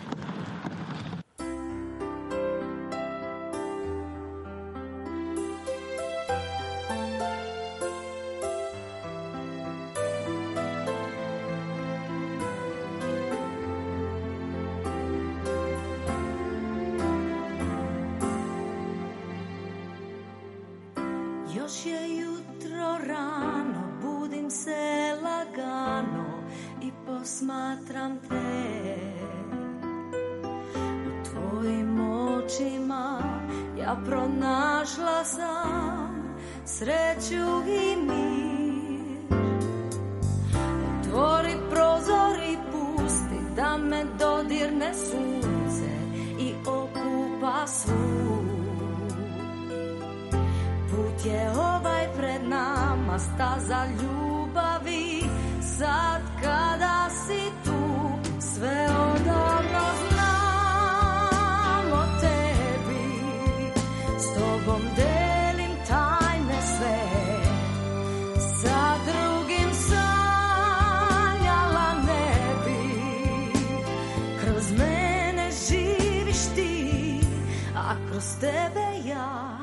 Još je jutro rano, budim se lagano i posmatram te. U tvojim očima ja pronašla sam sreću i mir. Otvori prozor i pusti da me dodirne sunce i okupa svu. Put je ovaj pred nama, staza ljubavi, sad kada si tu, sve odavno znam o tebi, s tobom delim tajne sve, sa drugim sanjala ne bi, kroz mene živiš ti, a kroz tebe ja.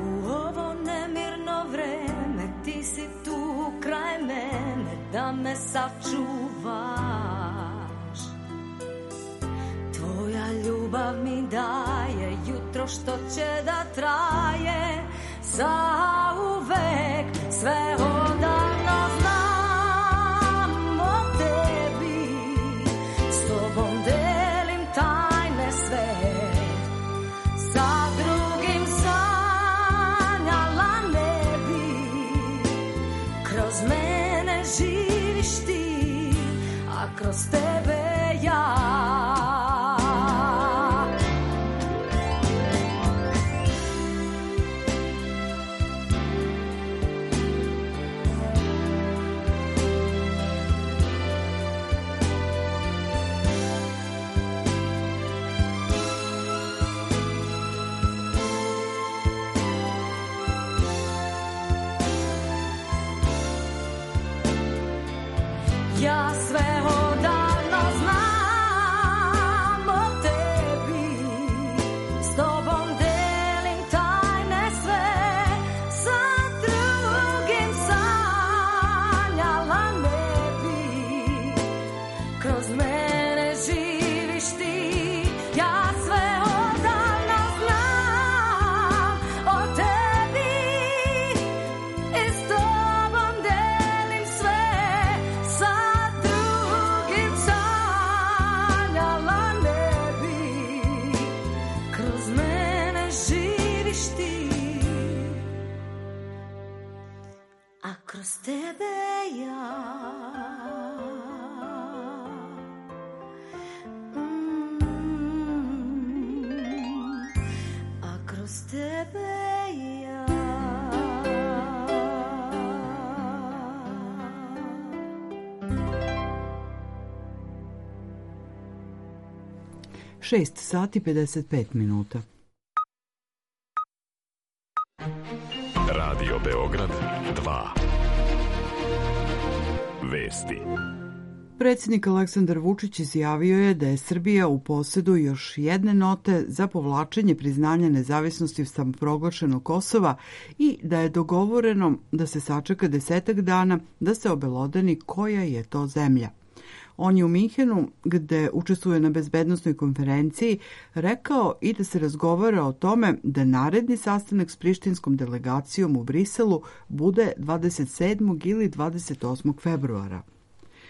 Ti si tu kraj mene da me sačuvaš. Tvoja ljubav mi daje jutro što će da traje zauvek. Sve odavno znam o tebi, s tobom delim tajne sve, sa drugim sanjala ne bi, kroz mene živiš ti, a kroz tebe ja. Ja sve odavno znam o tebi, s tobom delim tajne sve, sa drugim sanjala ne bi, kroz mene živiš ti. Ja sve odavno znam o tebi i s tobom delim sve, sa kroz tebe ja. A kroz tebe ja. 6 sati 55 minuta. Radio Beograd 2. Vesti. Predsjednik Aleksandar Vučić izjavio je da je Srbija u posedu još jedne note za povlačenje priznanja nezavisnosti samoproglašenog Kosova i da je dogovoreno da se sačeka 10 dana da se obelodani koja je to zemlja. On je u Minhenu, gde učestvuje na bezbednosnoj konferenciji, rekao i da se razgovara o tome da naredni sastanak s prištinskom delegacijom u Briselu bude 27. ili 28. februara.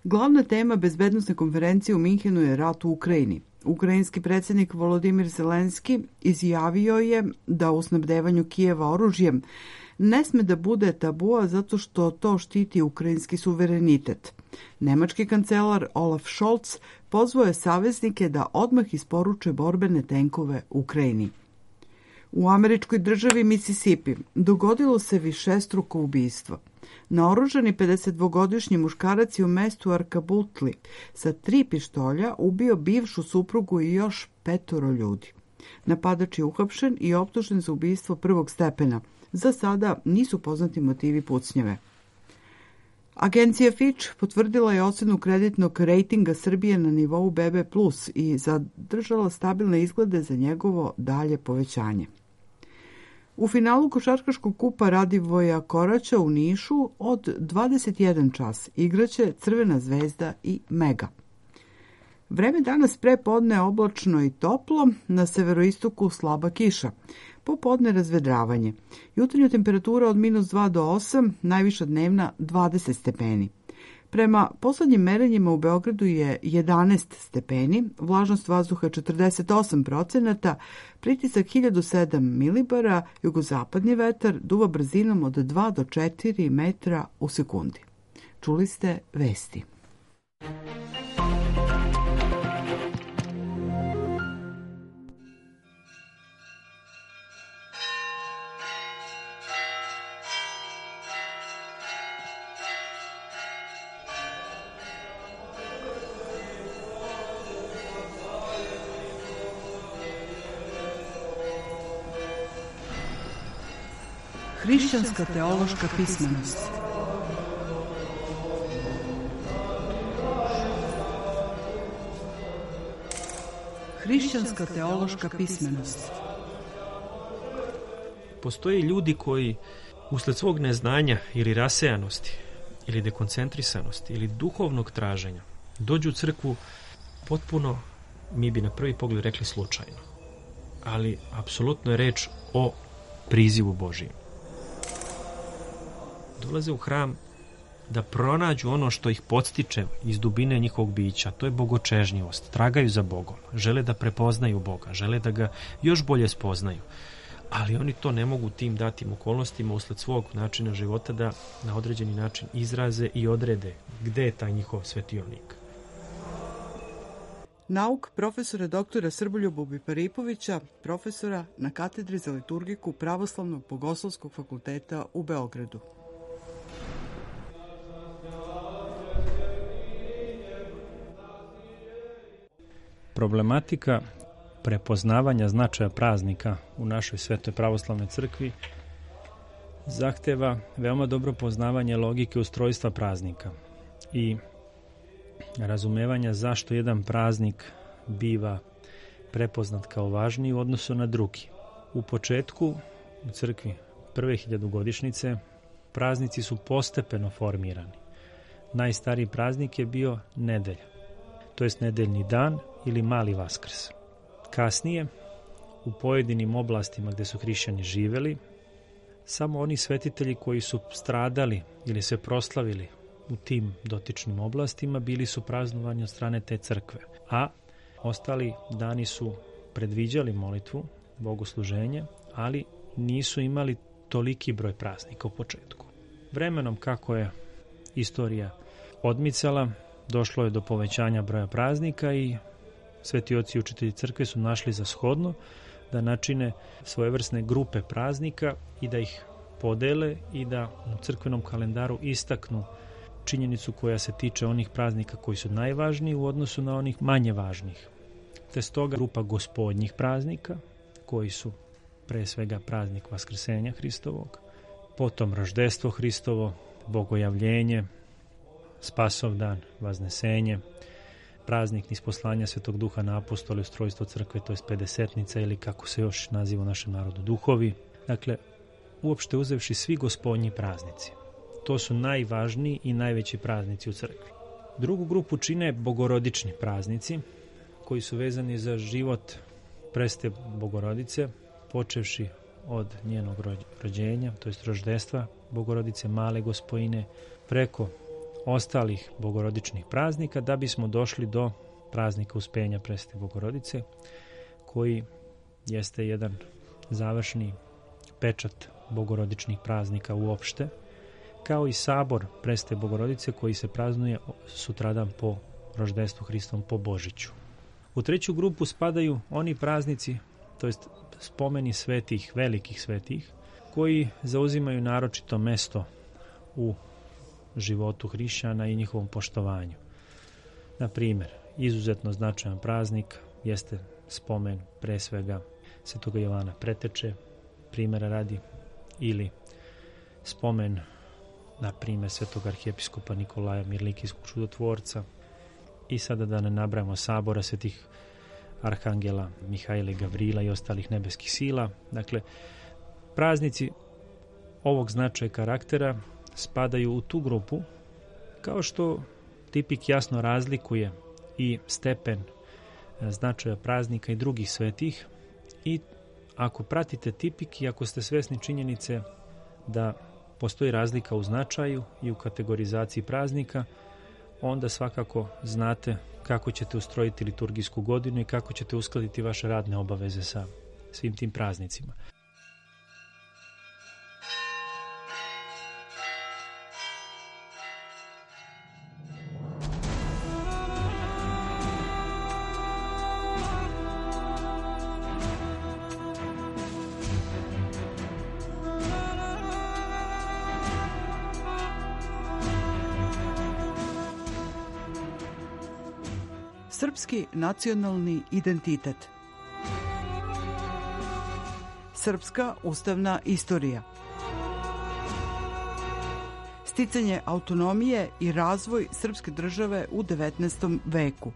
Glavna tema bezbednosne konferencije u Minhenu je rat u Ukrajini. Ukrajinski predsjednik Volodimir Zelenski izjavio je da u snabdevanju Kijeva oružjem ne sme da bude tabua zato što to štiti ukrajinski suverenitet. Nemački kancelar Olaf Scholz pozvao je saveznike da odmah isporuče borbene tenkove Ukrajini. U američkoj državi Mississippi dogodilo se višestruko ubistvo. Naoružani 52-godišnji muškarac je u mestu Arkabutli sa 3 pištolja ubio bivšu suprugu i još 5 ljudi. Napadač je uhapšen i optužen za ubistvo prvog stepena. Za sada nisu poznati motivi pucnjave. Agencija Fitch potvrdila je ocenu kreditnog rejtinga Srbije na nivou BB+ i zadržala stabilne izglede za njegovo dalje povećanje. U finalu košarkaškog kupa Radivoja Koraća u Nišu od 21 čas igraće Crvena zvezda i Mega. Vreme danas prepodne oblačno i toplo, na severoistoku slaba kiša. Popodne razvedravanje. Jutarnja temperatura od -2 do 8, najviša dnevna 20 stepeni. Prema poslednjim merenjima u Beogradu je 11 stepeni, vlažnost vazduha 48%, pritisak 1007 milibara, jugozapadni vetar duva brzinom od 2 do 4 metra u sekundi. Čuli ste vesti. Hrišćanska teološka pismenost. Hrišćanska teološka pismenost. Postoje ljudi koji usled svog neznanja ili rasejanosti ili dekoncentrisanosti ili duhovnog traženja dođu u crkvu potpuno, mi bi na prvi pogled rekli slučajno. Ali apsolutno je reč o prizivu Božijem. Dolaze u hram da pronađu ono što ih podstiče iz dubine njihovog bića, to je bogočežnjivost, tragaju za Bogom, žele da prepoznaju Boga, žele da ga još bolje spoznaju, ali oni to ne mogu tim datim okolnostima usled svog načina života da na određeni način izraze i odrede gde je taj njihov svetionik. Nauk profesora doktora Srboljuba Biparipovića, profesora na katedri za liturgiku Pravoslavnog bogoslovskog fakulteta u Beogradu. Problematika prepoznavanja značaja praznika u našoj Svetoj pravoslavnoj crkvi zahteva veoma dobro poznavanje logike ustrojstva praznika i razumevanja zašto jedan praznik biva prepoznat kao važniji u odnosu na drugi. U početku u crkvi prve 1000-godišnjice praznici su postepeno formirani. Najstariji praznik je bio nedelja, to jest nedeljni dan ili mali Vaskrs. Kasnije, u pojedinim oblastima gde su hrišćani živeli, samo oni svetitelji koji su stradali ili se proslavili u tim dotičnim oblastima bili su praznovani od strane te crkve, a ostali dani su predviđali molitvu, bogosluženje, ali nisu imali toliki broj praznika u početku. Vremenom, kako je istorija odmicala, došlo je do povećanja broja praznika i sveti oci i učitelji crkve su našli za shodno da načine svojevrsne grupe praznika i da ih podele i da u crkvenom kalendaru istaknu činjenicu koja se tiče onih praznika koji su najvažniji u odnosu na onih manje važnih. Te stoga grupa gospodnjih praznika, koji su pre svega praznik Vaskrsenja Hristovog, potom Roždestvo Hristovo, Bogojavljenje, Spasovdan, Vaznesenje, praznik nisposlanja Svetog Duha na apostole, ustrojstvo crkve, to je Pedesetnica ili kako se još naziva u našem narodu duhovi. Dakle, uopšte uzevši svi gospodnji praznici. To su najvažniji i najveći praznici u crkvi. Drugu grupu čine bogorodični praznici, koji su vezani za život preste Bogorodice, počevši od njenog rođenja, to jest roždestva Bogorodice, male gospojine, preko ostalih bogorodičnih praznika da bismo došli do praznika Uspenja Presvete Bogorodice, koji jeste jedan završni pečat bogorodičnih praznika uopšte, kao i sabor Presvete Bogorodice koji se praznuje sutradan po roždestvu Hristovom, po Božiću. U treću grupu spadaju oni praznici, to jest spomeni svetih, velikih svetih, koji zauzimaju naročito mesto u životu hrišćana i njihovom poštovanju. Na primjer, izuzetno značajan praznik jeste spomen pre svega Svetoga Jovana Preteče, primjera radi, spomen, na primjer, Svetog arhijepiskopa Nikolaja Mirlikijskog čudotvorca, i sada da ne nabrajamo sabora svetih arhangela Mihajla i Gavrila i ostalih nebeskih sila. Dakle, praznici ovog značaja karaktera spadaju u tu grupu, kao što tipik jasno razlikuje i stepen značaja praznika i drugih svetih. I ako pratite tipik i ako ste svesni činjenice da postoji razlika u značaju i u kategorizaciji praznika, onda svakako znate kako ćete ustrojiti liturgijsku godinu i kako ćete uskladiti vaše radne obaveze sa svim tim praznicima. Srpski nacionalni identitet. Srpska ustavna istorija. Sticanje autonomije i razvoj srpske države u 19. veku.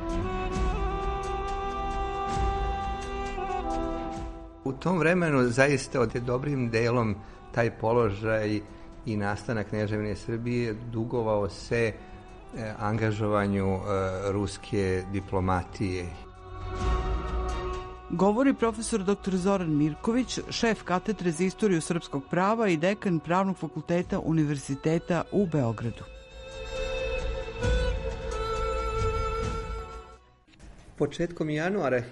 U tom vremenu zaista od dobrim delom taj položaj i nastanak Kneževine Srbije dugovao se angažovanju ruske diplomatije. Govori profesor dr. Zoran Mirković, šef katedre za istoriju srpskog prava i dekan Pravnog fakulteta Univerziteta u Beogradu. Početkom januara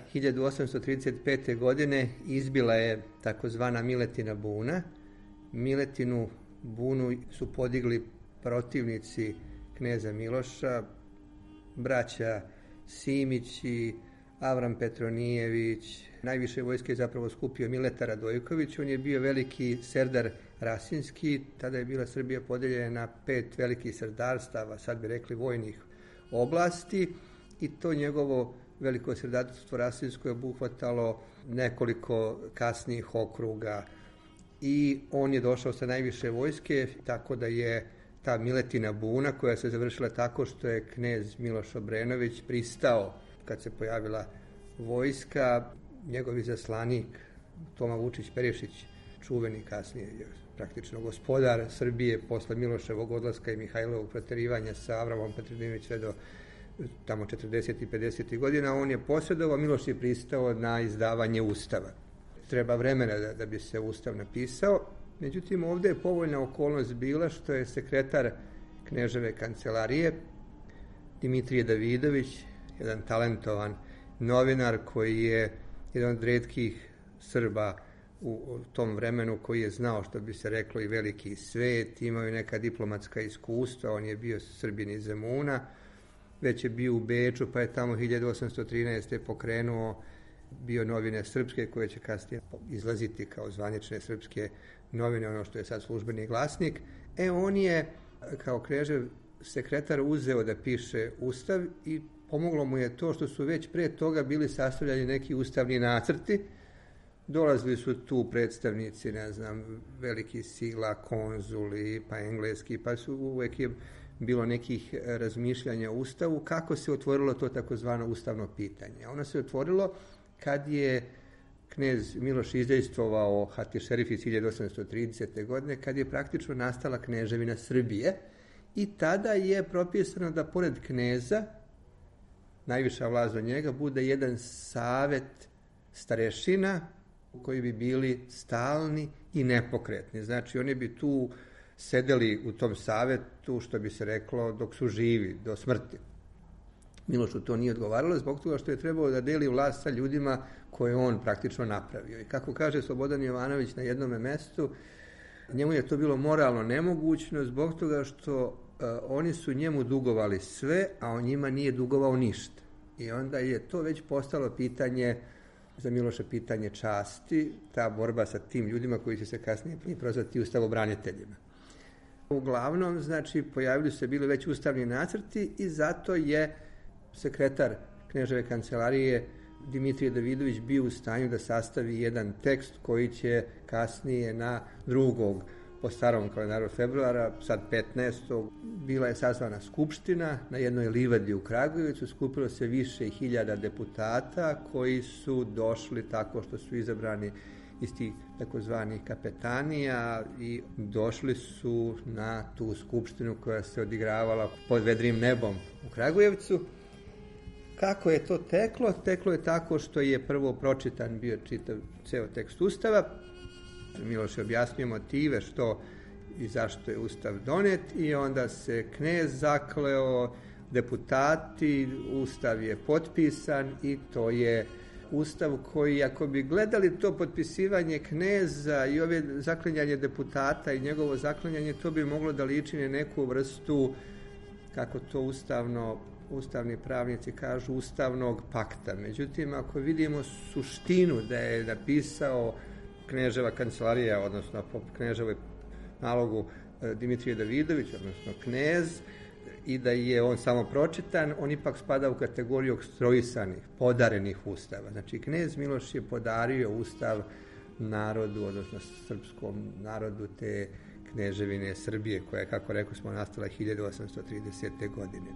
1835. godine izbila je takozvana Miletina buna. Miletinu bunu su podigli protivnici kneza Miloša, braća Simić i Avram Petronijević. Najviše vojske je zapravo skupio Mileta Radojković, on je bio veliki serdar Rasinski, tada je bila Srbija podeljena na 5 velikih serdarstava, sad bi rekli vojnih oblasti, i to njegovo veliko serdarstvo Rasinsko je obuhvatalo nekoliko kasnijih okruga i on je došao sa najviše vojske, tako da je ta Miletina buna, koja se završila tako što je knez Miloš Obrenović pristao kad se pojavila vojska, njegov izaslanik Toma Vučić Perišić, čuveni kasnije praktično gospodar Srbije posle Miloševog odlaska i Mihajlovog proterivanja sa Avramom Petronijević sve do tamo 40. i 50. godina, on je posredovao, Miloš je pristao na izdavanje ustava. Treba vremena da bi se ustav napisao. Međutim, ovdje je povoljna okolnost bila što je sekretar kneževe kancelarije Dimitrije Davidović, jedan talentovan novinar koji je jedan od retkih Srba u tom vremenu koji je znao, što bi se reklo, i veliki svet, imao je neka diplomatska iskustva, on je bio Srbin iz Zemuna, već je bio u Beču, pa je tamo 1813. pokrenuo bio novine srpske koje će kasnije izlaziti kao zvanične srpske novine, ono što je sad službeni glasnik. On je kao knežev sekretar uzeo da piše ustav i pomoglo mu je to što su već pre toga bili sastavljani neki ustavni nacrti. Dolazili su tu predstavnici, ne znam, velikih sila, konzuli, pa engleski, pa su uvek je bilo nekih razmišljanja o ustavu, kako se otvorilo to takozvano ustavno pitanje. Ono se otvorilo kad je knez Miloš izdejstvovao Hatišerif iz 1830. godine, kad je praktično nastala Kneževina Srbije, i tada je propisano da pored kneza, najviša vlast do njega, bude jedan savet starešina koji bi bili stalni i nepokretni. Znači, oni bi tu sedeli u tom savetu, što bi se reklo, dok su živi, do smrti. Milošu to nije odgovaralo zbog toga što je trebalo da deli vlast sa ljudima koje on praktično napravio. I kako kaže Slobodan Jovanović na jednom mestu, njemu je to bilo moralno nemogućno zbog toga što oni su njemu dugovali sve, a on njima nije dugovao ništa. I onda je to već postalo pitanje, za Miloša pitanje časti, ta borba sa tim ljudima koji će se kasnije prozvati ustavobraniteljima. Uglavnom, znači, pojavili su se bili već ustavni nacrti i zato je sekretar Kneževe kancelarije Dimitrije Davidović bio u stanju da sastavi jedan tekst koji će kasnije na 2. po starom kalendaru februara, sad 15. bila je sazvana skupština na jednoj livadi u Kragujevcu, skupilo se više hiljada deputata koji su došli tako što su izabrani iz tih takozvanih kapetanija i došli su na tu skupštinu koja se odigravala pod vedrim nebom u Kragujevcu. Kako je to teklo? Teklo je tako što je prvo pročitan bio čitav ceo tekst Ustava. Miloš je objasnio motive što i zašto je Ustav donet i onda se knez zakleo, deputati, Ustav je potpisan i to je Ustav koji, ako bi gledali to potpisivanje kneza i ove zaklinjanje deputata i njegovo zaklinjanje, to bi moglo da liči na neku vrstu, kako to ustavni pravnici kažu, ustavnog pakta. Međutim, ako vidimo suštinu da je napisao Kneževa kancelarija, odnosno po Kneževoj nalogu Dimitrije Davidović, odnosno knez, i da je on samo pročitan, on ipak spada u kategoriju oktroisanih, podarenih ustava. Znači, knez Miloš je podario ustav narodu, odnosno srpskom narodu te Kneževine Srbije, koja je, kako rekao smo, nastala 1830. godine.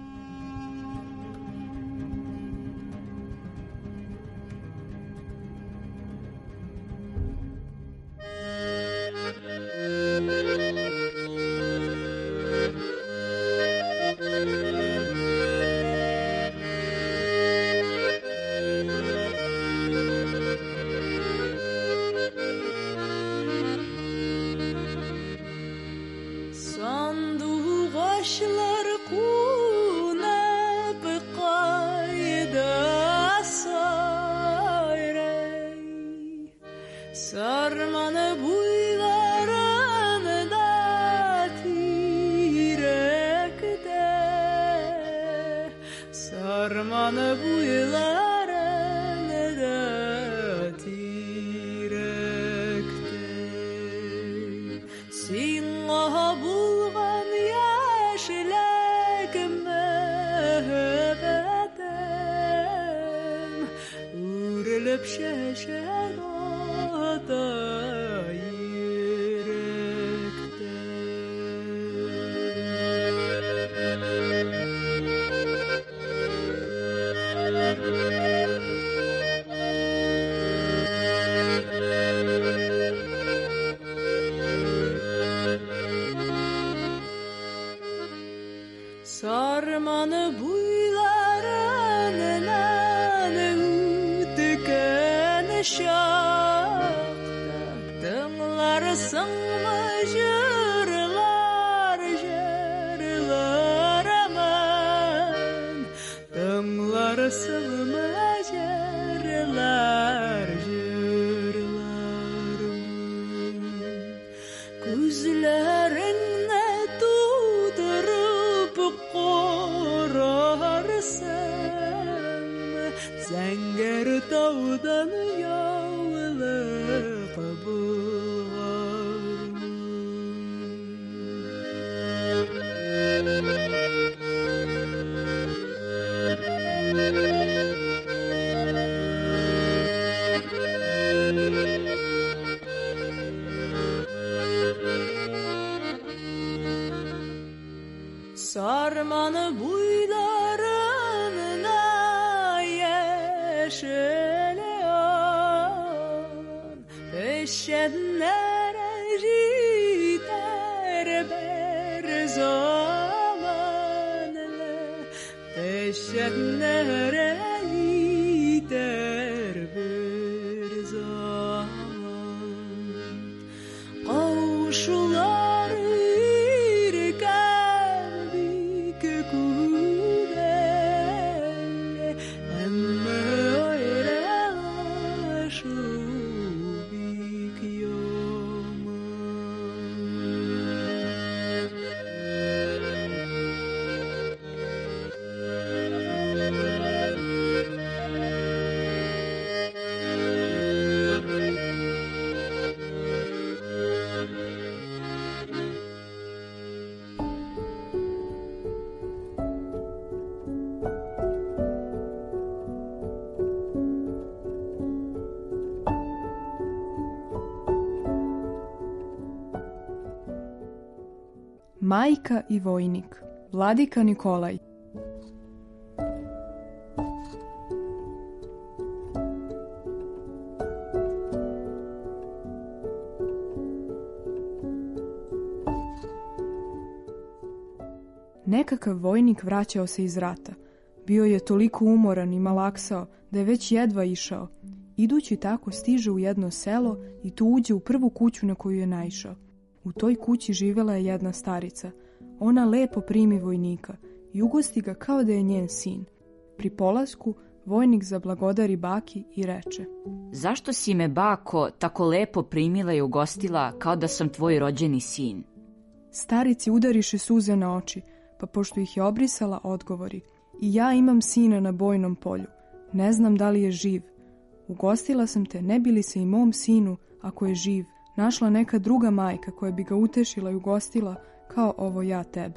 Sarmanı buylarına yeşeleyen peşenlere gider bir zamanla peşenlere gider bir zaman kavuşular Majka i vojnik, Vladika Nikolaj. Nekakav vojnik vraćao se iz rata. Bio je toliko umoran i malaksao da je već jedva išao. Idući tako stiže u jedno selo i tu uđe u prvu kuću na koju je naišao. U toj kući živela je jedna starica. Ona lepo primi vojnika i ugosti ga kao da je njen sin. Pri polasku vojnik zablagodari baki i reče: Zašto si me, bako, tako lepo primila i ugostila kao da sam tvoj rođeni sin? Starici udariše suze na oči, pa pošto ih je obrisala, odgovori: I ja imam sina na bojnom polju. Ne znam da li je živ. Ugostila sam te, ne bi li se i mom sinu, ako je živ, našla neka druga majka koja bi ga utešila i ugostila kao ovo ja tebe.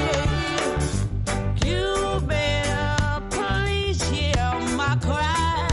Cry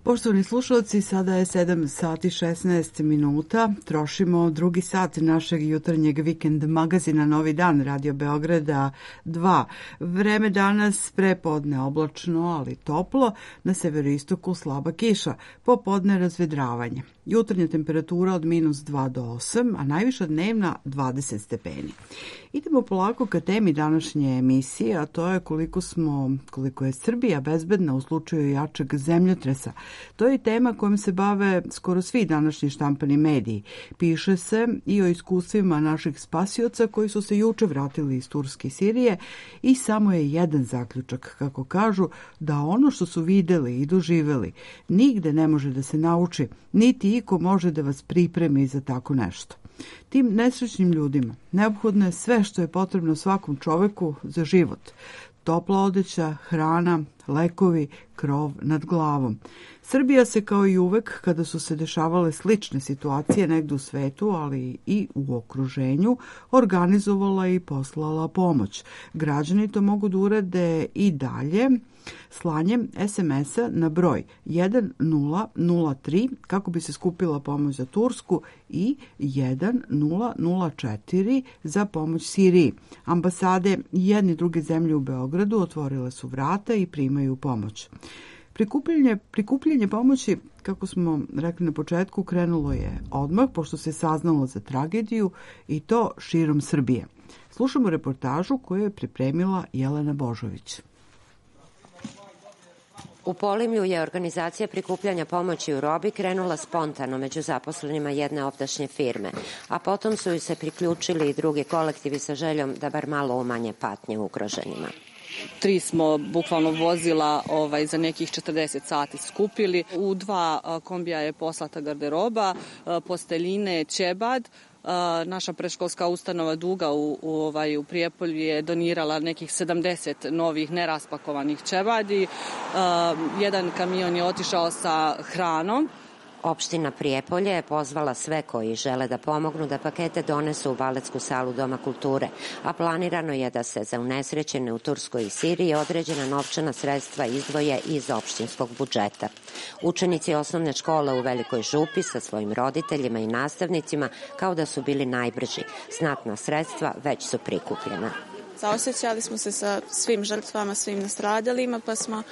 Poštovani slušalci, sada je 7 sati 16 minuta. Trošimo drugi sat našeg jutarnjeg vikend magazina Novi dan Radio Beograda 2. Vreme danas prepodne oblačno, ali toplo. Na severoistoku slaba kiša. Popodne razvedravanje. Jutarnja temperatura od -2 do 8, a najviša dnevna 20 stepeni. Idemo polako ka temi današnje emisije, a to je koliko je Srbija bezbedna u slučaju jačeg zemljotresa. To je tema kojom se bave skoro svi današnji štampani mediji. Piše se i o iskustvima naših spasioca koji su se juče vratili iz Turske i Sirije i samo je jedan zaključak, kako kažu, da ono što su videli i doživeli nigde ne može da se nauči, niti iko može da vas pripremi za tako nešto. Tim nesrećnim ljudima neophodno je sve što je potrebno svakom čoveku za život. Topla odeća, hrana, lekovi, krov nad glavom. Srbija se kao i uvek kada su se dešavale slične situacije negdje u svetu, ali i u okruženju, organizovala i poslala pomoć. Građani to mogu da urade i dalje slanjem SMS-a na broj 1003 kako bi se skupila pomoć za Tursku i 1004 za pomoć Siriji. Ambasade jedne i druge zemlje u Beogradu otvorile su vrata i primaju pomoć. Prikupljanje pomoći, kako smo rekli na početku, krenulo je odmah pošto se saznalo za tragediju i to širom Srbije. Slušamo reportažu koju je pripremila Jelena Božović. U Polimlju je organizacija prikupljanja pomoći u robi krenula spontano među zaposlenima jedne ovdašnje firme, a potom su se priključili i drugi kolektivi sa željom da bar malo umanje patnje ugroženima. 3 smo bukvalno vozila za nekih 40 sati skupili. U 2 kombija je poslata garderoba, posteljine, ćebad. Naša predškolska ustanova Duga u Prijepolju je donirala nekih 70 novih neraspakovanih ćebadi. Jedan kamion je otišao sa hranom. Opština Prijepolje je pozvala sve koji žele da pomognu da pakete donesu u baletsku salu Doma kulture, a planirano je da se za unesrećene u Turskoj i Siriji određena novčana sredstva izdvoje iz opštinskog budžeta. Učenici osnovne škole u Velikoj Župi sa svojim roditeljima i nastavnicima kao da su bili najbrži. Znatna sredstva već su prikupljena. Saosećali smo se sa svim žrtvama, svim nastradalima, pa smo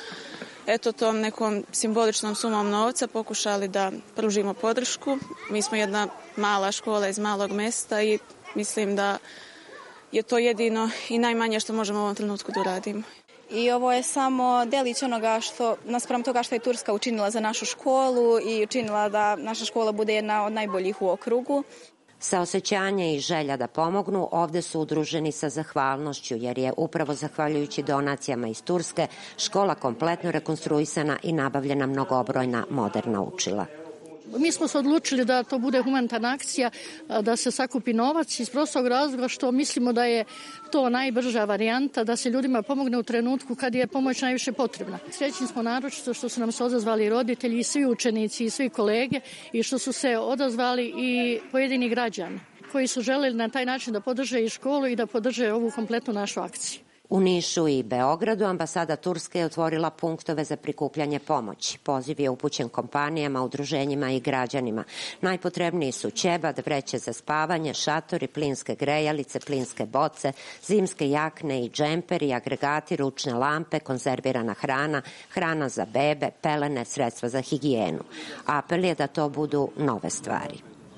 tom nekom simboličnom sumom novca pokušali da pružimo podršku. Mi smo jedna mala škola iz malog mesta i mislim da je to jedino i najmanje što možemo u ovom trenutku da uradimo. I ovo je samo delić onoga što, naspram toga što je Turska učinila za našu školu i učinila da naša škola bude jedna od najboljih u okrugu. Saosećanje i želja da pomognu ovde su udruženi sa zahvalnošću, jer je upravo zahvaljujući donacijama iz Turske škola kompletno rekonstruisana i nabavljena mnogobrojna moderna učila. Mi smo se odlučili da to bude humanitarna akcija, da se sakupi novac iz prostog razloga što mislimo da je to najbrža varijanta, da se ljudima pomogne u trenutku kad je pomoć najviše potrebna. Srećni smo naročito što su nam se odazvali roditelji i svi učenici i svi kolege i što su se odazvali i pojedini građani koji su želeli na taj način da podrže i školu i da podrže ovu kompletnu našu akciju. U Nišu i Beogradu ambasada Turske je otvorila punktove za prikupljanje pomoći. Poziv je upućen kompanijama, udruženjima i građanima. Najpotrebniji su ćebad, vreće za spavanje, šatori, plinske grejalice, plinske boce, zimske jakne i džemperi, agregati, ručne lampe, konzervirana hrana, hrana za bebe, pelene, sredstva za higijenu. Apel je da to budu nove stvari.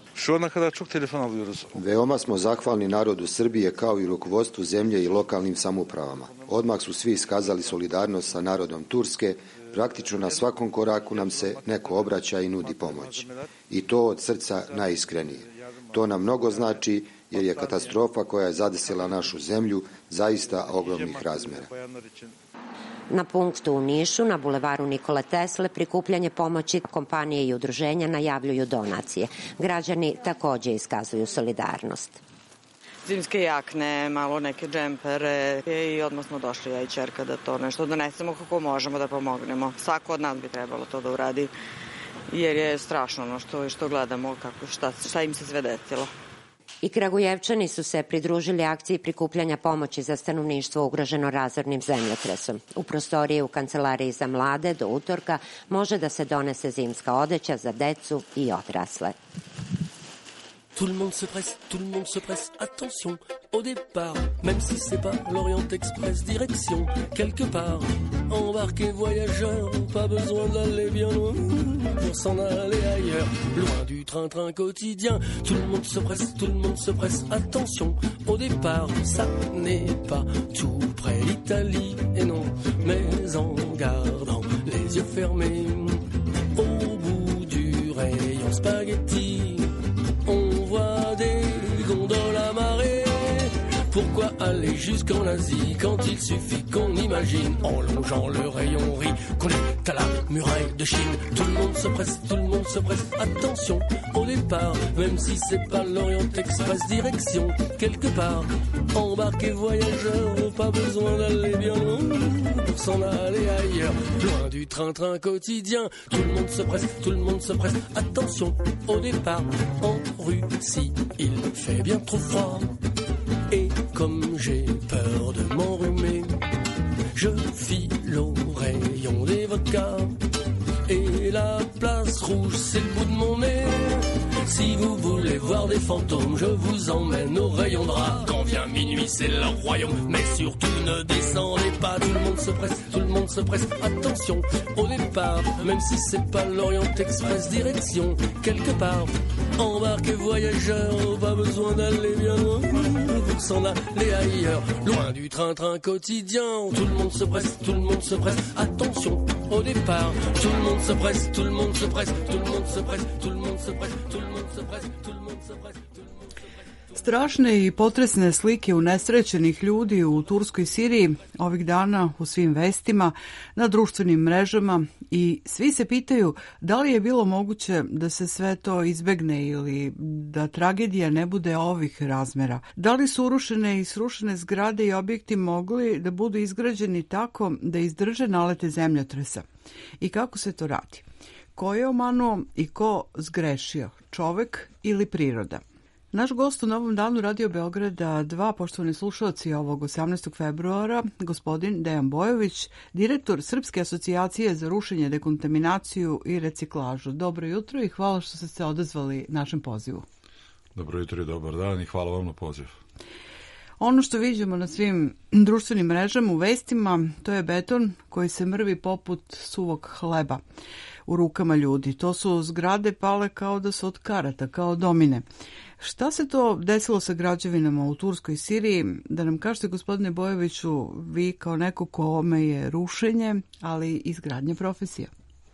Veoma smo zahvalni narodu Srbije kao i rukovodstvu zemlje i lokalnim samoupravama. Odmah su svi iskazali solidarnost sa narodom Turske, praktično na svakom koraku nam se neko obraća i nudi pomoć. I to od srca najiskrenije. To nam mnogo znači jer je katastrofa koja je zadesila našu zemlju zaista ogromnih razmera. Na punktu u Nišu, na bulevaru Nikole Tesle, prikupljanje pomoći kompanije i udruženja najavljuju donacije. Građani takođe iskazuju solidarnost. Zimske jakne, malo neke džempere i odmah smo došli, ja i ćerka, da to nešto donesemo kako možemo da pomognemo. Svako od nas bi trebalo to da uradi, jer je strašno ono što gledamo, šta im se sve desilo. I Kragujevčani su se pridružili akciji prikupljanja pomoći za stanovništvo ugroženo razornim zemljotresom. U prostoriji u Kancelariji za mlade do utorka može da se donese zimska odeća za decu i odrasle. Tout le monde se presse, attention, au départ, même si c'est pas l'Orient Express, direction, quelque part, embarquez voyageurs, pas besoin d'aller bien loin, pour s'en aller ailleurs, loin du train-train quotidien, tout le monde se presse, attention, au départ, ça n'est pas tout près l'Italie, et non, mais en gardant les yeux fermés, au bout du rayon spaghetti, on voit des gondoles à marée. Pourquoi aller jusqu'en Asie quand il suffit qu'on imagine en longeant le rayon riz qu'on est à la muraille de Chine. Tout le monde se presse, attention au départ, même si c'est pas l'Orient Express, direction quelque part. Embarquez voyageurs, pas besoin d'aller bien loin pour s'en aller ailleurs, loin du train-train quotidien. Tout le monde se presse, attention au départ. En Russie, il fait bien trop froid. Et comme j'ai peur de m'enrhumer, je file au rayon des vodkas. Et la place rouge, c'est le bout de mon nez. Si vous voulez voir des fantômes, je vous emmène au rayon drap. Quand vient minuit, c'est leur royaume. Mais surtout ne descendez pas. Tout le monde se presse, attention au départ. Même si c'est pas l'Orient Express, direction quelque part. Embarquez voyageurs, pas besoin d'aller bien loin pour s'en aller ailleurs, loin du train-train quotidien. Tout le monde se presse, attention au départ. Tout le monde se presse, tout le monde se presse, tout le monde se presse, tout le monde se presse, tout le monde se presse, tout le monde se presse. Strašne i potresne slike unesrećenih ljudi u Turskoj Siriji ovih dana u svim vestima, na društvenim mrežama i svi se pitaju da li je bilo moguće da se sve to izbegne ili da tragedija ne bude ovih razmera. Da li su urušene i srušene zgrade i objekti mogli da budu izgrađeni tako da izdrže nalete zemljotresa? I kako se to radi? Ko je omanuo i ko zgrešio, čovek ili priroda? Naš gost u Novom danu Radio Beograda 2, poštovani slušalci ovog 18. februara, gospodin Dejan Bojović, direktor Srpske asocijacije za rušenje, dekontaminaciju i reciklažu. Dobro jutro i hvala što ste se odazvali našem pozivu. Dobro jutro i dobar dan i hvala vam na poziv. Ono što vidimo na svim društvenim mrežama u vestima, to je beton koji se mrvi poput suvog hleba u rukama ljudi. To su zgrade pale kao da su od karata, kao domine. Šta se to desilo sa građevinama u Turskoj Siriji? Da nam kažete, gospodine Bojoviću, vi kao neko kome je rušenje, ali i izgradnja profesija.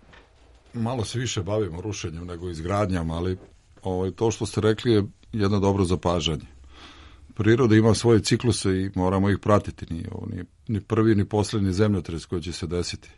Malo se više bavimo rušenjem nego izgradnjama, ali to što ste rekli je jedno dobro zapažanje. Priroda ima svoje cikluse i moramo ih pratiti. Nije ovo ni prvi ni posljednji zemljotres koji će se desiti.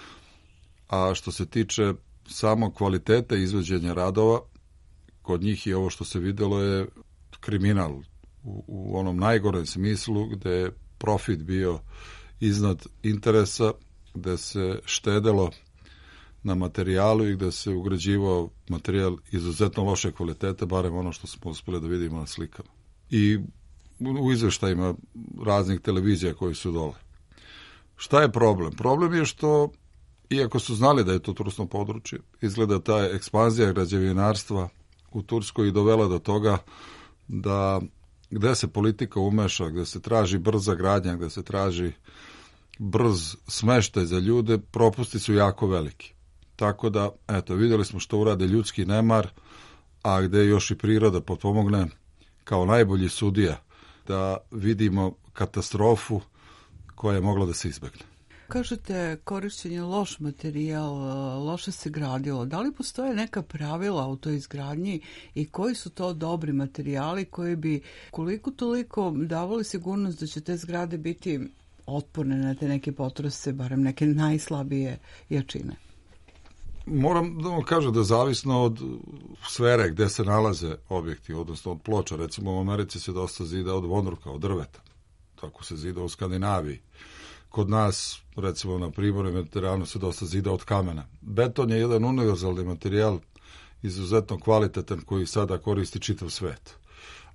A što se tiče samo kvalitete izvođenja radova, kod njih je ovo što se vidjelo je kriminal u onom najgorem smislu, gde je profit bio iznad interesa, gde se štedelo na materijalu i gde se ugrađivao materijal izuzetno loše kvalitete, barem ono što smo uspjeli da vidimo na slikama. I u izveštajima raznih televizija koji su dole. Šta je problem? Problem je što, iako su znali da je to trusno područje, izgleda ta ekspanzija građevinarstva u Turskoj i dovela do toga da gde se politika umeša, gde se traži brza gradnja, gde se traži brz smeštaj za ljude, propusti su jako veliki. Tako da, eto, vidjeli smo što urade ljudski nemar, a gde još i priroda potpomogne kao najbolji sudija da vidimo katastrofu koja je mogla da se izbegne. Kažete korišćenje loš materijal, loše se gradilo. Da li postoje neka pravila u toj izgradnji i koji su to dobri materijali koji bi koliko toliko davali sigurnost da će te zgrade biti otporne na te neke potrese, barem neke najslabije jačine? Moram da vam kažem da zavisno od sfere gde se nalaze objekti, odnosno od ploča. Recimo u Americi se dosta zida od vonurka, od drveta. Tako se zida u Skandinaviji. Kod nas, recimo na Primoru i Mediteranu, se dosta zida od kamena. Beton je jedan univerzalni materijal, izuzetno kvalitetan, koji sada koristi čitav svet.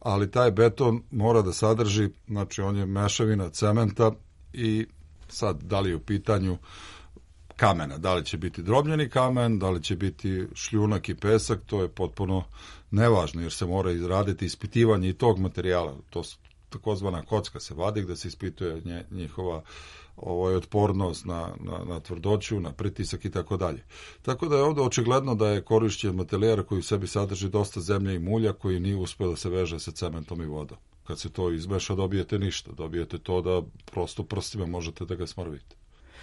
ali taj beton mora da sadrži, znači on je mešavina cementa i sad da li je u pitanju kamena, da li će biti drobljeni kamen, da li će biti šljunak i pesak, to je potpuno nevažno jer se mora izraditi ispitivanje i tog materijala. To su takozvana kocka se vadi gde se ispituje njihova otpornost na tvrdoću, na pritisak i tako dalje. Tako da je ovdje očigledno da je korišćen materijal koji u sebi sadrži dosta zemlje i mulja koji nije uspio da se veže sa cementom i vodom. Kad se to izmeša dobijete ništa, dobijete to da prosto prstima možete da ga smrvite.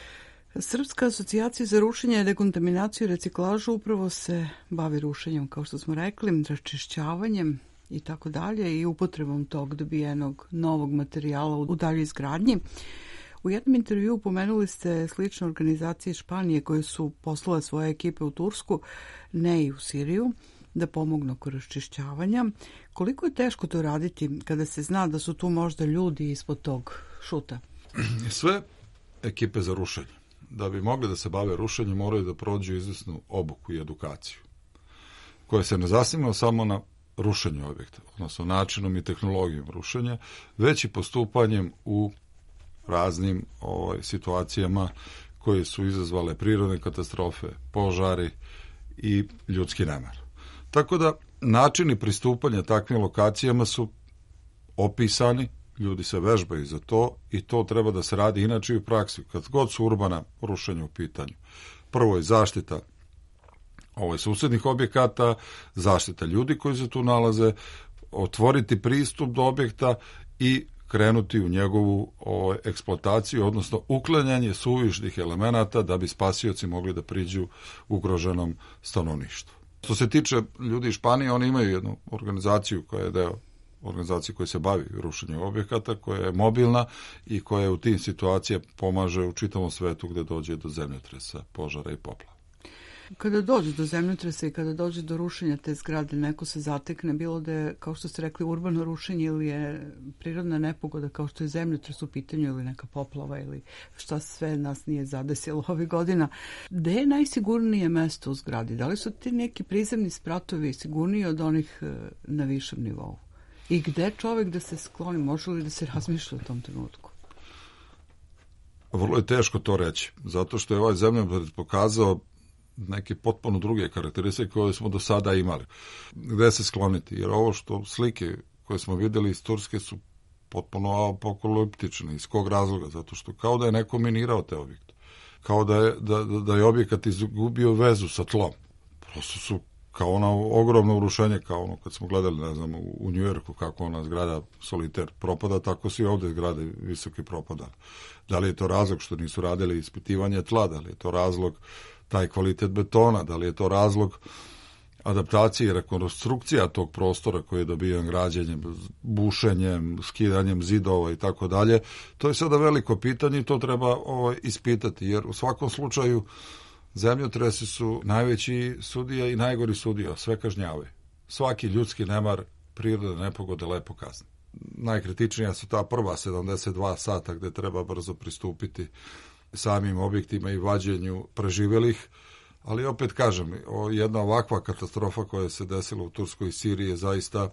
Srpska asocijacija za rušenje, dekontaminaciju i reciklažu upravo se bavi rušenjem, kao što smo rekli, raščišćavanjem i tako dalje i upotrebom tog dobijenog novog materijala u daljoj izgradnji. U jednom intervjuu pomenuli ste slične organizacije iz Španije koje su poslale svoje ekipe u Tursku, ne i u Siriju, da pomognu oko raščišćavanja. Koliko je teško to raditi kada se zna da su tu možda ljudi ispod tog šuta? Sve ekipe za rušenje, da bi mogli da se bave rušenjem, moraju da prođu izvesnu obuku i edukaciju, koja se ne zasniva samo na rušenju objekta, odnosno načinom i tehnologijom rušenja, već i postupanjem u raznim situacijama koje su izazvale prirodne katastrofe, požari i ljudski nemar. Tako da načini pristupanja takvim lokacijama su opisani, ljudi se vežbaju za to i to treba da se radi inače i u praksi. Kad god su urbana rušenja u pitanju, prvo je zaštita susednih objekata, zaštita ljudi koji se tu nalaze, otvoriti pristup do objekta i krenuti u njegovu eksploataciju, odnosno uklanjanje suvišnih elemenata da bi spasioci mogli da priđu ugroženom stanovništvu. Što se tiče ljudi iz Španije, oni imaju jednu organizaciju koja je deo organizacije koja se bavi rušenjem objekata, koja je mobilna i koja u tim situacijama pomaže u čitavom svetu gde dođe do zemljotresa, požara i poplava. Kada dođe do zemljotresa i kada dođe do rušenja te zgrade, neko se zatekne, bilo da je, kao što ste rekli, urbano rušenje ili je prirodna nepogoda, kao što je zemljotres u pitanju ili neka poplava ili šta sve nas nije zadesilo ovih godina. Gde je najsigurnije mesto u zgradi? Da li su ti neki prizemni spratovi sigurniji od onih na višem nivou? I gde čovjek da se skloni, može li da se razmišlja u tom trenutku? Vrlo je teško to reći, zato što je ovaj zemljotres pokazao neke potpuno druge karakteristike koje smo do sada imali. Gde se skloniti? Jer ovo što slike koje smo vidjeli iz Turske su potpuno apokaliptične. Iz kog razloga? Zato što kao da je neko minirao te objekte. Kao da je objekat izgubio vezu sa tlom. Prosto su kao ono ogromno urušenje, kao ono kad smo gledali, ne znam, u Njujorku kako ona zgrada Soliter propada, tako su i ovdje zgrade visoke propadale. Da li je to razlog što nisu radili ispitivanje tla, da li je to razlog taj kvalitet betona, da li je to razlog adaptacije i rekonstrukcija tog prostora koji je dobijen građenjem, bušenjem, skidanjem zidova i tako dalje. To je sada veliko pitanje i to treba ispitati, jer u svakom slučaju zemljotresi su najveći sudija i najgori sudija, sve kažnjavaju. Svaki ljudski nemar, prirodne nepogode lepo kazni. Najkritičnija su ta prva 72 sata gde treba brzo pristupiti samim objektima i vađenju preživelih, ali opet kažem, jedna ovakva katastrofa koja se desila u Turskoj i Siriji je zaista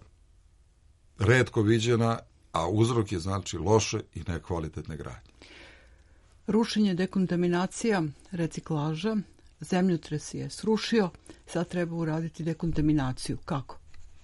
retko viđena, a uzrok je znači loše i nekvalitetne gradnje. Rušenje, dekontaminacija, reciklaža, zemljotres je srušio, sad treba uraditi dekontaminaciju. Kako?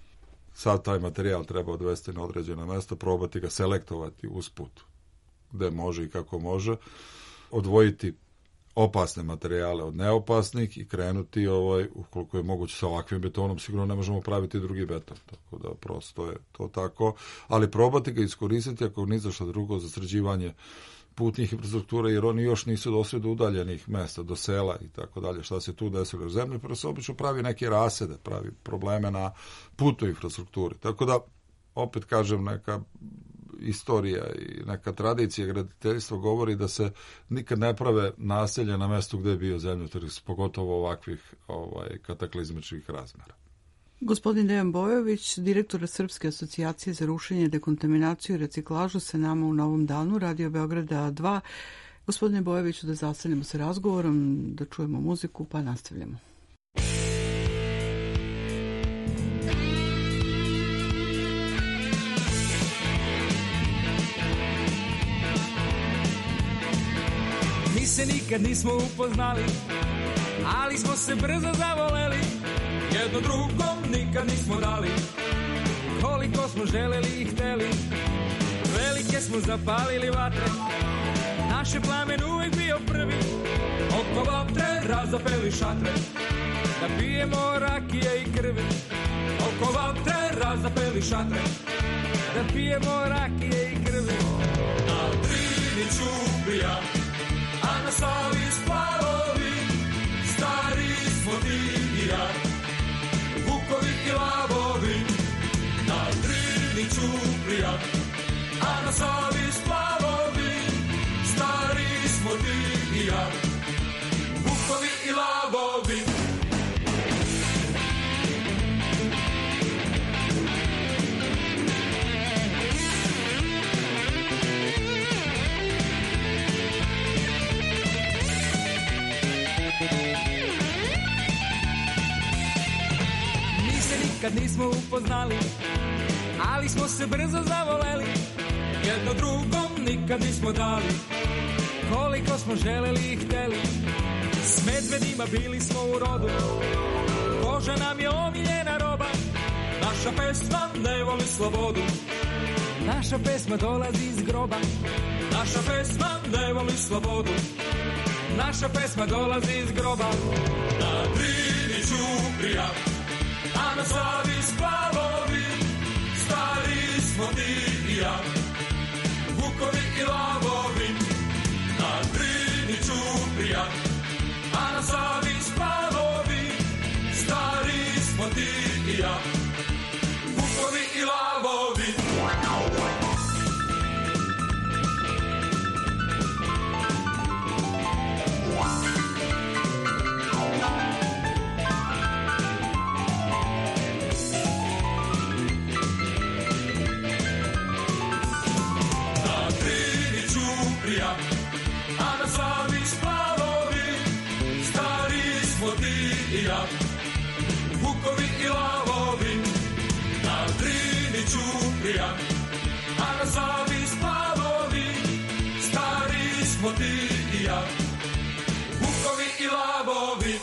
Sad taj materijal treba odvesti na određeno mesto, probati ga selektovati usput, gde može i kako može, odvojiti opasne materijale od neopasnih i krenuti, ukoliko je moguće sa ovakvim betonom, sigurno ne možemo praviti drugi beton, tako da prosto je to tako, ali probati ga iskoristiti ako ni za što drugo za sređivanje putnih infrastruktura, jer oni još nisu došli do udaljenih mesta, do sela i tako dalje, šta se tu desilo u zemlji, prvo se obično pravi neke rasede, pravi probleme na putu infrastrukturi, tako da, opet kažem, neka istorija i neka tradicija graditeljstva govori da se nikad ne prave naselje na mestu gde je bio zemljotres, pogotovo ovakvih kataklizmičkih razmera. Gospodin Dejan Bojović, direktor Srpske asocijacije za rušenje, dekontaminaciju i reciklažu, sa nama u Novom Danu, Radio Beograda 2. Gospodine Bojoviću, da zastanemo sa razgovorom, da čujemo muziku, pa nastavljamo. se nikad nismo upoznali, ali smo se brzo zavoleli, jedno drugom nikad nismo dali, koliko smo želeli i hteli, velike smo zapalili vatre, naš je plamen uvek bio prvi, oko vatre razapeli šatre, da pijemo rakije i krvi, oko vatre razapeli šatre, da pijemo rakije i krvi. Na Drini ćuprija, a na Savi splavovi, stari smo ti i ja, vukovi i lavovi. Na Drini ćuprija, a na Savi splavovi, stari smo ti i ja, vukovi i lavovi. Nikad nismo upoznali, ali smo se brzo zavoleli, jedno drugom nikad nismo dali, koliko smo želeli i hteli, s medvedima bili smo u rodu, koža nam je omiljena roba, naša pesma ne voli slobodu, naša pesma dolazi iz groba, naša pesma ne voli slobodu, naša pesma dolazi iz groba. Na Drini ćuprija, a na Savi splavovi, stari smo ti i ja, vukovi i lavovi. Na Drini ćuprija, a na Savi splavovi, stari smo ti i ja, vukovi i lavovi. A na Savi splavovi, stari smo ti i ja, vukovi i lavovi. Na Drini ćuprija, a na Savi splavovi, stari smo ti i ja, vukovi i lavovi.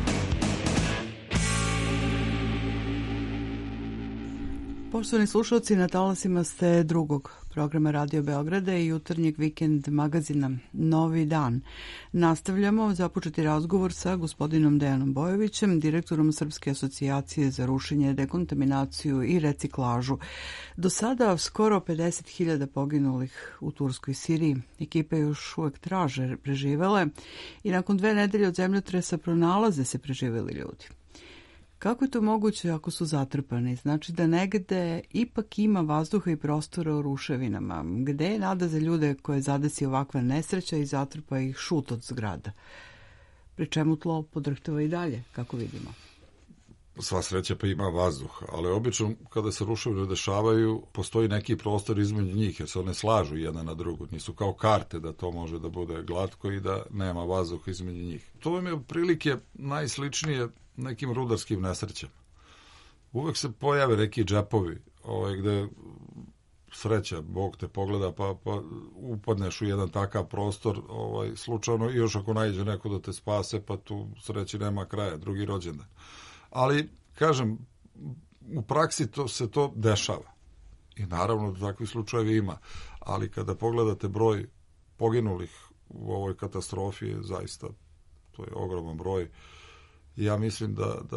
Poštovani slušalci, na talasima ste drugog programa Radio Beograda i jutarnjeg vikend magazina Novi dan. Nastavljamo započeti razgovor sa gospodinom Dejanom Bojovićem, direktorom Srpske asocijacije za rušenje, dekontaminaciju i reciklažu. Do sada skoro 50.000 poginulih u Turskoj Siriji. Ekipe još uvek traže preživele i nakon 2 nedelje od zemljotresa pronalaze se preživeli ljudi. Kako je to moguće ako su zatrpani? Znači da negde ipak ima vazduha i prostora u ruševinama. Gde je nada za ljude koje zadesi ovakva nesreća i zatrpa ih šut od zgrada? Pri čemu tlo podrhtava i dalje, kako vidimo. Sva sreća pa ima vazduh, ali obično kada se ruševine dešavaju, postoji neki prostor između njih, jer se one slažu jedna na drugu. Nisu kao karte da to može da bude glatko i da nema vazduha između njih. To vam je prilike najsličnije nekim rudarskim nesrećama. Uvek se pojave neki džepovi gde sreća, Bog te pogleda pa upadneš u jedan takav prostor slučajno i još ako naiđe neko da te spase, pa tu sreći nema kraja, drugi rođendan. Ali, kažem, u praksi se to dešava. I naravno da takvi slučajevi ima. Ali kada pogledate broj poginulih u ovoj katastrofi, zaista to je ogroman broj. Ja mislim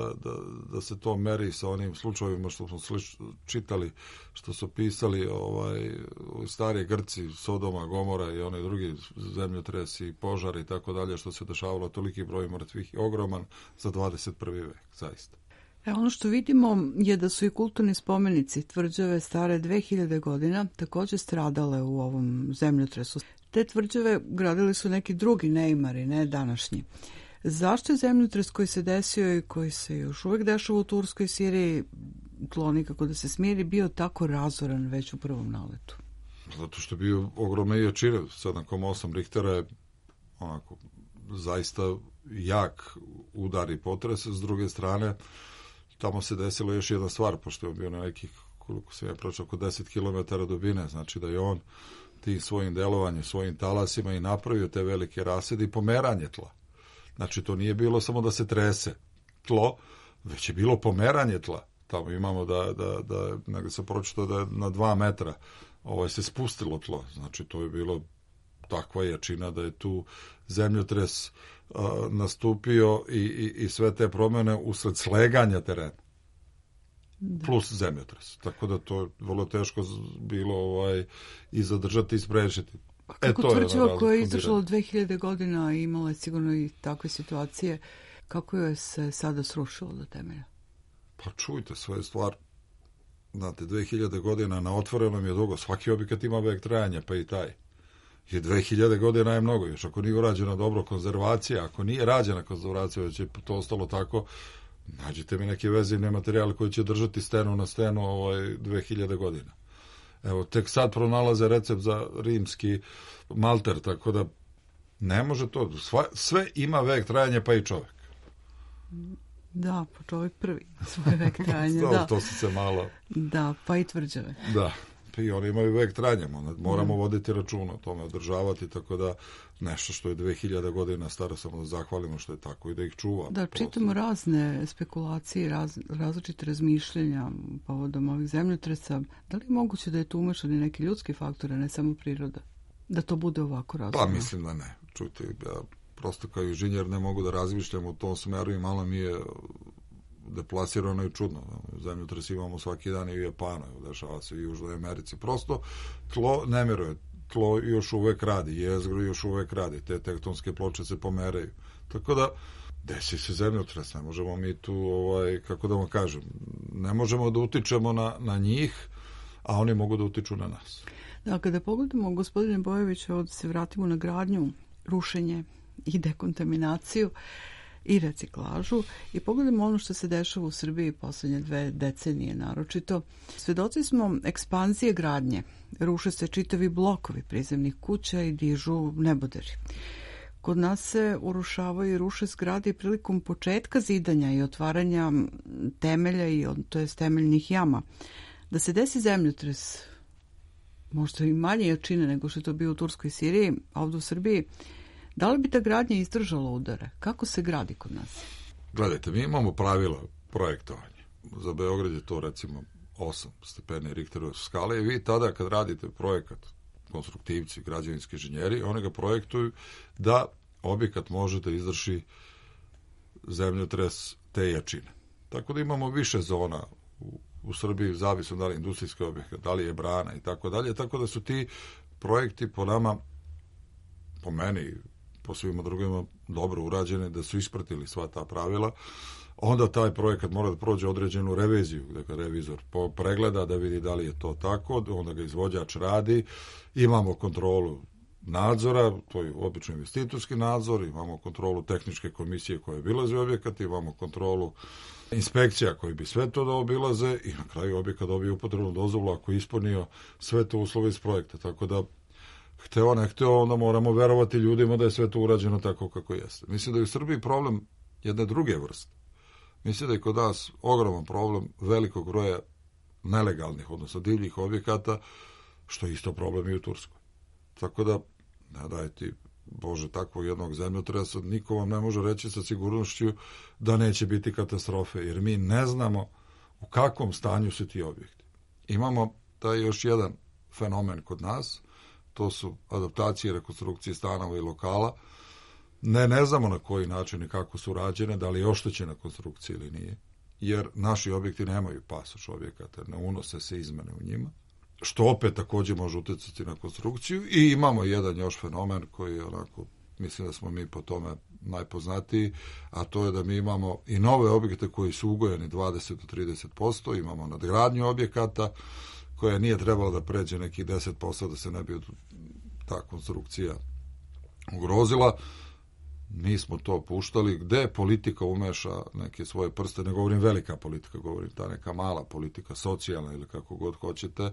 da se to meri sa onim slučajevima što smo čitali, što su pisali stari Grci, Sodoma, Gomora i oni drugi zemljotresi, požari i tako dalje, što se dešavalo, toliki broj mrtvih je ogroman za 21. vek, zaista. Ono što vidimo je da su i kulturni spomenici, tvrđave stare 2000 godina, također stradale u ovom zemljotresu. Te tvrđave gradili su neki drugi neimari, ne današnji. Zašto je zemljotres koji se desio i koji se još uvek dešava u Turskoj Siriji, tlo nikako da se smiri, bio tako razoran već u prvom naletu? Zato što je bio ogromne jačine, 7,8 Richtera je onako zaista jak udar i potres. S druge strane, tamo se desilo još jedna stvar, pošto je bio na nekih, koliko se je prošao, oko 10 km dubine, znači da je on tim svojim delovanjem, svojim talasima i napravio te velike rasede i pomeranje tla. Znači, to nije bilo samo da se trese tlo, već je bilo pomeranje tla. Tamo imamo nego sam pročitao da je na 2 metra se spustilo tlo. Znači, to je bilo takva jačina da je tu zemljotres nastupio i sve te promjene usred sleganja terena. Plus zemljotres. Tako da to je vrlo teško bilo i zadržati i sprečiti. Kako tvrđava koja je izdržala 2000 godina i imala je sigurno i takve situacije, kako je se sada srušilo do temelja? Pa čujte, sve stvar, znate, 2000 godina na otvorenom je dugo, svaki objekat ima vek trajanja, pa i taj. I 2000 godina je mnogo, još ako nije urađena dobro konzervacija, ako nije rađena konzervacija, već je to ostalo tako, nađite mi neke vezivne materijale koji će držati stenu na stenu 2000 godina. Evo, tek sad pronalaze recept za rimski malter, tako da ne može to, sve ima vek trajanja, pa i čovjek. Da, pa čovjek prvi svoj vek trajanja. Da. To su se malo... Da, pa i tvrđave. Da, pa i oni imaju vek trajanja, moramo voditi računa o tome, održavati, tako da nešto što je 2000 godina staro, samo da zahvalimo što je tako i da ih čuva. Da, čitamo razne spekulacije, različite razmišljenja povodom ovih zemljotresa. Da li je moguće da je tu umešani neki ljudski faktor, a ne samo priroda? Da to bude ovako razumno? Pa mislim da ne. Čujte, ja prosto kao inženjer ne mogu da razmišljam u tom smeru i malo mi je deplasirano i čudno. Zemljotres imamo svaki dan i u Japanu, dešava se i u Južnoj Americi. Prosto tlo ne miruje. Tlo još uvek radi, jezgro još uvek radi, te tektonske ploče se pomeraju. Tako da, desi se zemljotres, ne možemo mi tu, kako da vam kažem, ne možemo da utičemo na njih, a oni mogu da utiču na nas. Da, kada pogledamo, gospodine Bojović, ovdje se vratimo na gradnju, rušenje i dekontaminaciju i reciklažu i pogledamo ono što se dešava u Srbiji posljednje 2 decenije naročito. Svedoci smo ekspanzije gradnje. Ruše se čitavi blokovi prizemnih kuća i dižu neboderi. Kod nas se urušavaju i ruše zgrade prilikom početka zidanja i otvaranja temelja, to jest temeljnih jama. Da se desi zemljotres, možda i manje jačine nego što je to bio u Turskoj i Siriji, a ovdje u Srbiji, da li bi ta gradnja izdržala udare? Kako se gradi kod nas? Gledajte, mi imamo pravila projektovanja. Za Beograd je to recimo 8 stepeni Richterove skale i vi tada kad radite projekat, konstruktivci, građevinski inženjeri, oni ga projektuju da objekat može da izdrži zemljotres te jačine. Tako da imamo više zona u Srbiji, zavisno da li je industrijski objekat, da li je brana i tako dalje, tako da su ti projekti po nama, po meni, po svima drugima dobro urađene, da su ispratili sva ta pravila, onda taj projekat mora da prođe određenu reviziju, dakle revizor pregleda da vidi da li je to tako, onda ga izvođač radi, imamo kontrolu nadzora, to je obično investitorski nadzor, imamo kontrolu tehničke komisije koje obilaze objekat, imamo kontrolu inspekcija koji bi sve to da obilaze i na kraju objekat dobije upotrebnu dozvolu ako je ispunio sve to uslove iz projekta, tako da hteo ne hteo, onda moramo verovati ljudima da je sve to urađeno tako kako jeste. Mislim da je u Srbiji problem jedne druge vrste. Mislim da je kod nas ogroman problem velikog broja nelegalnih, odnosno divljih objekata, što je isto problem i u Turskoj. Tako da, daj ti Bože, takvog jednog zemljotresa, niko vam ne može reći sa sigurnošću da neće biti katastrofe, jer mi ne znamo u kakvom stanju su ti objekti. Imamo taj još jedan fenomen kod nas, to su adaptacije, rekonstrukcije stanova i lokala. Ne znamo na koji način i kako su rađene, da li je oštećena konstrukcija ili nije, jer naši objekti nemaju pasoš objekata, ne unose se izmene u njima, što opet također može utjecati na konstrukciju. I imamo jedan još fenomen koji je onako, mislim da smo mi po tome najpoznatiji, a to je da mi imamo i nove objekte koji su ugojeni 20 do 30%, imamo nadgradnju objekata koja nije trebala da pređe nekih 10% da se ne bi ta konstrukcija ugrozila. Mi smo to puštali, gde politika umeša neke svoje prste, ne govorim velika politika, govorim ta neka mala politika, socijalna ili kako god hoćete,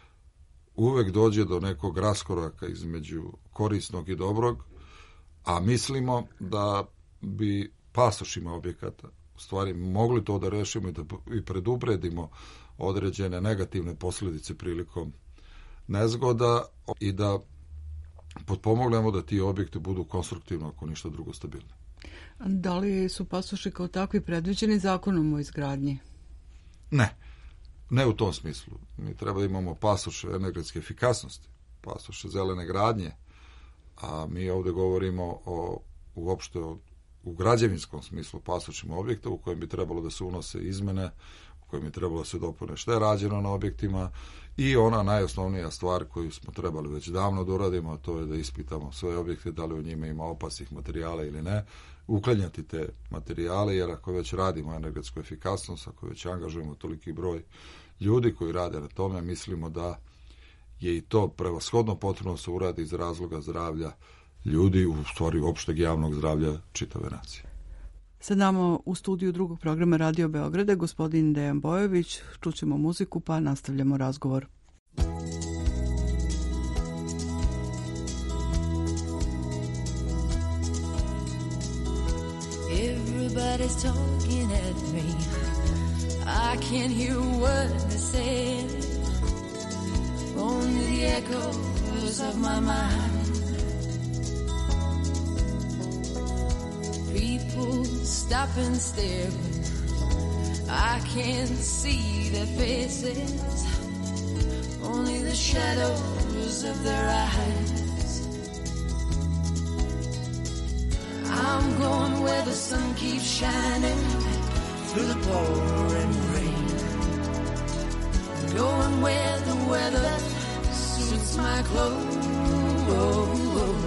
uvek dođe do nekog raskoraka između korisnog i dobrog, a mislimo da bi pasošima objekata u stvari mogli to da rešimo i da i predupredimo određene negativne posljedice prilikom nezgoda i da potpomognemo da ti objekti budu konstruktivno, ako ništa drugo, stabilni. Da li su pasoši kao takvi predviđeni zakonom o izgradnji? Ne u tom smislu. Mi treba da imamo pasoše energetske efikasnosti, pasoše zelene gradnje, a mi ovde govorimo uopšte u građevinskom smislu pasošima objekta u kojem bi trebalo da se unose izmene, u kojem bi trebalo da se dopune šta je rađeno na objektima i ona najosnovnija stvar koju smo trebali već davno da uradimo, a to je da ispitamo svoje objekte, da li u njima ima opasnih materijala ili ne, uklanjati te materijale, jer ako već radimo energetsku efikasnost, ako već angažujemo toliki broj ljudi koji rade na tome, mislimo da je i to prevashodno potrebno da se uradi iz razloga zdravlja ljudi, u stvari opšteg javnog zdravlja čitave nacije. Sad nama u studiju drugog programa Radio Beograda gospodin Dejan Bojović, čućemo muziku pa nastavljamo razgovor. Everybody's talking at me. I can't hear what they say. Only the echoes of my mind. People stop and stare. I can't see their faces. Only the shadows of their eyes. I'm going where the sun keeps shining through the pouring rain. Going where the weather suits my clothes.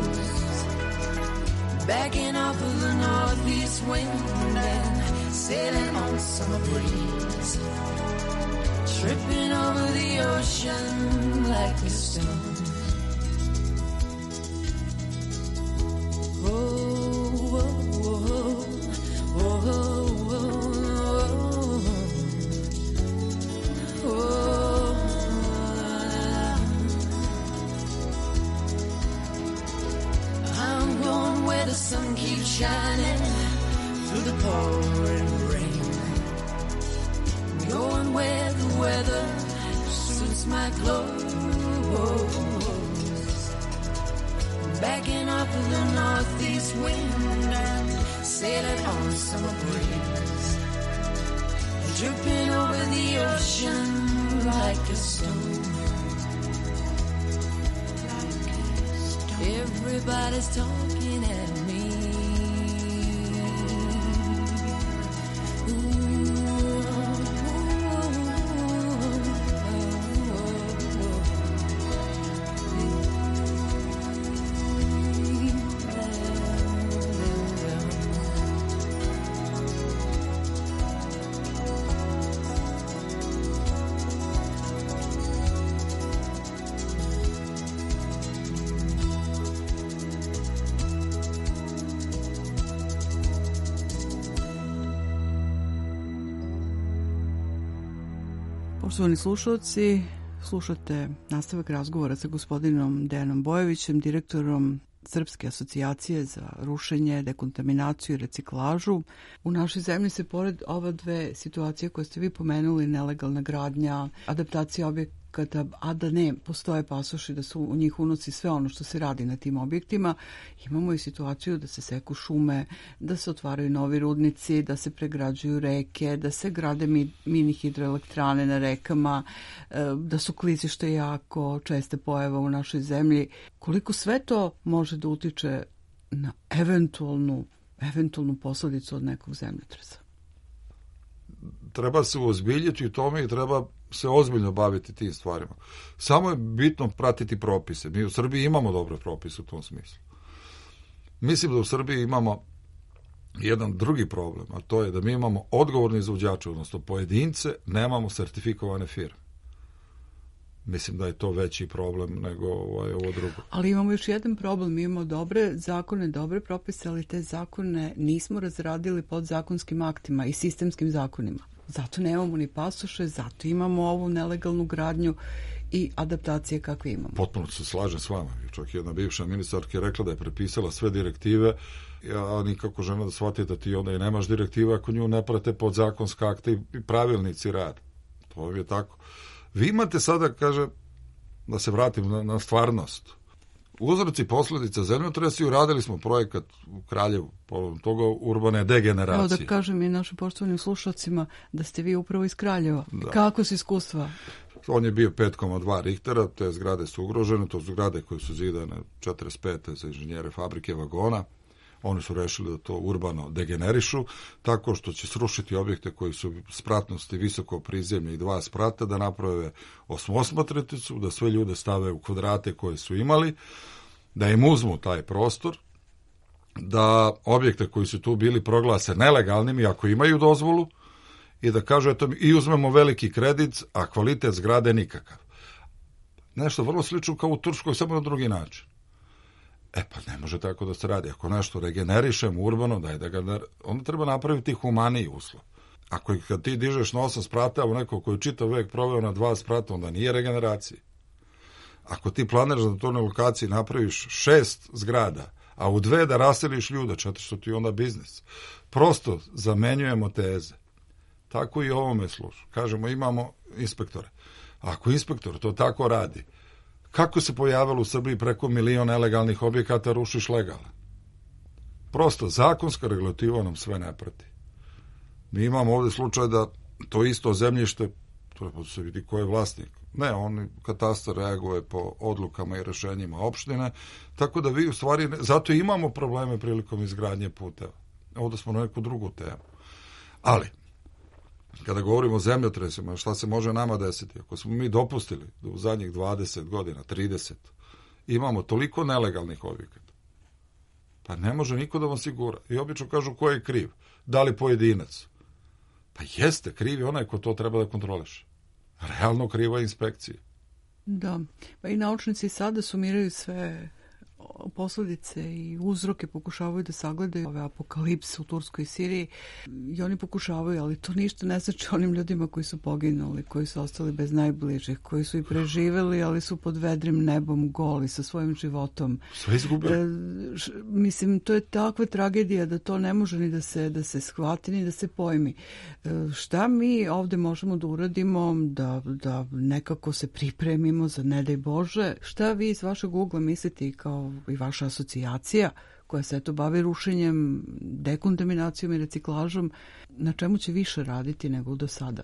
Backing off of the northeast wind and sailing on summer breeze. Tripping over the ocean like a stone. The sun keeps shining through the pouring rain. Going where the weather suits my clothes. Backing up of the northeast wind and sailing on summer breeze. Dripping over the ocean like a stone. Everybody's talking at me. Poštovani slušalci, slušate nastavak razgovora sa gospodinom Dejanom Bojovićem, direktorom Srpske asocijacije za rušenje, dekontaminaciju i reciklažu. U našoj zemlji se pored ova dve situacije koje ste vi pomenuli, nelegalna gradnja, adaptacija objekata, a da ne postoje pasoši da su u njih unosi sve ono što se radi na tim objektima, imamo i situaciju da se seku šume, da se otvaraju novi rudnici, da se pregrađuju reke, da se grade mini hidroelektrane na rekama, da su klizište jako česte pojava u našoj zemlji. Koliko sve to može da utiče na eventualnu posledicu od nekog zemljotresa? Treba se uozbiljiti u tome i treba se ozbiljno baviti tim stvarima. Samo je bitno pratiti propise. Mi u Srbiji imamo dobre propise u tom smislu. Mislim da u Srbiji imamo jedan drugi problem, a to je da mi imamo odgovorne izvođače, odnosno pojedince, nemamo sertifikovane firme. Mislim da je to veći problem nego ovo drugo. Ali imamo još jedan problem. Mi imamo dobre zakone, dobre propise, ali te zakone nismo razradili podzakonskim aktima i sistemskim zakonima. Zato nemamo ni pasoše, zato imamo ovu nelegalnu gradnju i adaptacije kakve imamo. Potpuno se slažem s vama. Čak jedna bivša ministarka je rekla da je prepisala sve direktive, a nikako žena da shvati da ti onda i nemaš direktive ako nju ne prate podzakonska akta i pravilnici rada. To je tako. Vi imate sada, kaže, da se vratim na stvarnost. Uzroci posljedica zemljotresa, uradili smo projekat u Kraljevu, povodom toga urbane degeneracije. Evo da kažem i našim poštovanim slušalcima da ste vi upravo iz Kraljeva. Da. Kako su iskustva? On je bio 5,2 Richtera, te zgrade su ugrožene, to su zgrade koje su zidane 45. za inženjere fabrike vagona. Oni su rešili da to urbano degenerišu, tako što će srušiti objekte koji su spratnosti visoko prizemlje i 2 sprata, da naprave osmotreticu, da sve ljude stave u kvadrate koje su imali, da im uzmu taj prostor, da objekte koji su tu bili proglase nelegalnim i ako imaju dozvolu, i da kažu eto, i uzmemo veliki kredit, a kvalitet zgrade nikakav. Nešto vrlo slično kao u Turskoj, samo na drugi način. Pa ne može tako da se radi. Ako nešto regenerišemo urbano, onda treba napraviti humaniji uslov. Ako kad ti dižeš na 8 sprata, u neko koji je čitav vek proveo na 2 sprata, onda nije regeneracija. Ako ti planiraš da to na lokaciji napraviš 6 zgrada, a u 2 da raseliš ljude, što ti onda biznis. Prosto zamenjujemo teze. Tako i ovome služu. Kažemo, imamo inspektore. Ako inspektor to tako radi, kako se pojavilo u Srbiji preko 1 milion nelegalnih objekata, rušiš legalan? Prosto, zakonska regulativa nam sve ne prati. Mi imamo ovdje slučaj da to isto zemljište, to se vidi ko je vlasnik. Ne, on katastar reaguje po odlukama i rešenjima opštine, tako da vi u stvari, zato imamo probleme prilikom izgradnje puteva. Ovdje smo na neku drugu temu. Ali, kada govorimo o zemljotresima, šta se može nama desiti? Ako smo mi dopustili da u zadnjih 20 godina, 30, imamo toliko nelegalnih objekata, pa ne može niko da vam sigura. I obično kažu ko je kriv. Da li pojedinac? Pa jeste, kriv je onaj ko to treba da kontroliše. Realno kriva je inspekcija. Da, pa i naučnici sada sumiraju sve posledice i uzroke, pokušavaju da sagledaju ove apokalipse u Turskoj i Siriji i oni pokušavaju, ali to ništa ne znači onim ljudima koji su poginuli, koji su ostali bez najbližih, koji su i preživeli, ali su pod vedrim nebom goli sa svojim životom. Sve izgubili. Mislim, to je takva tragedija da to ne može ni da se shvati ni da se pojmi. Šta mi ovde možemo da uradimo da nekako se pripremimo za ne daj Bože? Šta vi iz vašeg ugla mislite kao i vaša asocijacija koja se eto bavi rušenjem, dekontaminacijom i reciklažom, na čemu će više raditi nego do sada?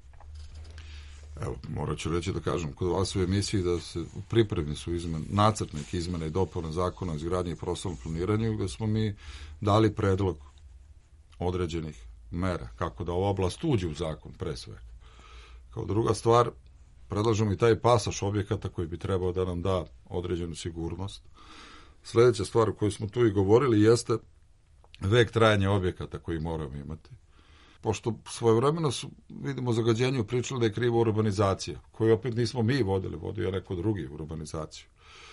Evo, morat ću reći da kažem, kod vas u emisiji da se u pripremi su nacrtnik izmene i dopune zakona o izgradnji i prostornom planiranju, gde smo mi dali predlog određenih mera, kako da ova oblast uđe u zakon, pre svega. Kao druga stvar, predlažemo i taj pasoš objekata koji bi trebao da nam da određenu sigurnost. Sljedeća stvar o kojoj smo tu i govorili jeste vek trajanja objekata koji moramo imati. Pošto svojevremeno vidimo zagađenju pričali da je kriva urbanizacija, koju opet nismo mi vodili, vodio je neko drugi urbanizaciju.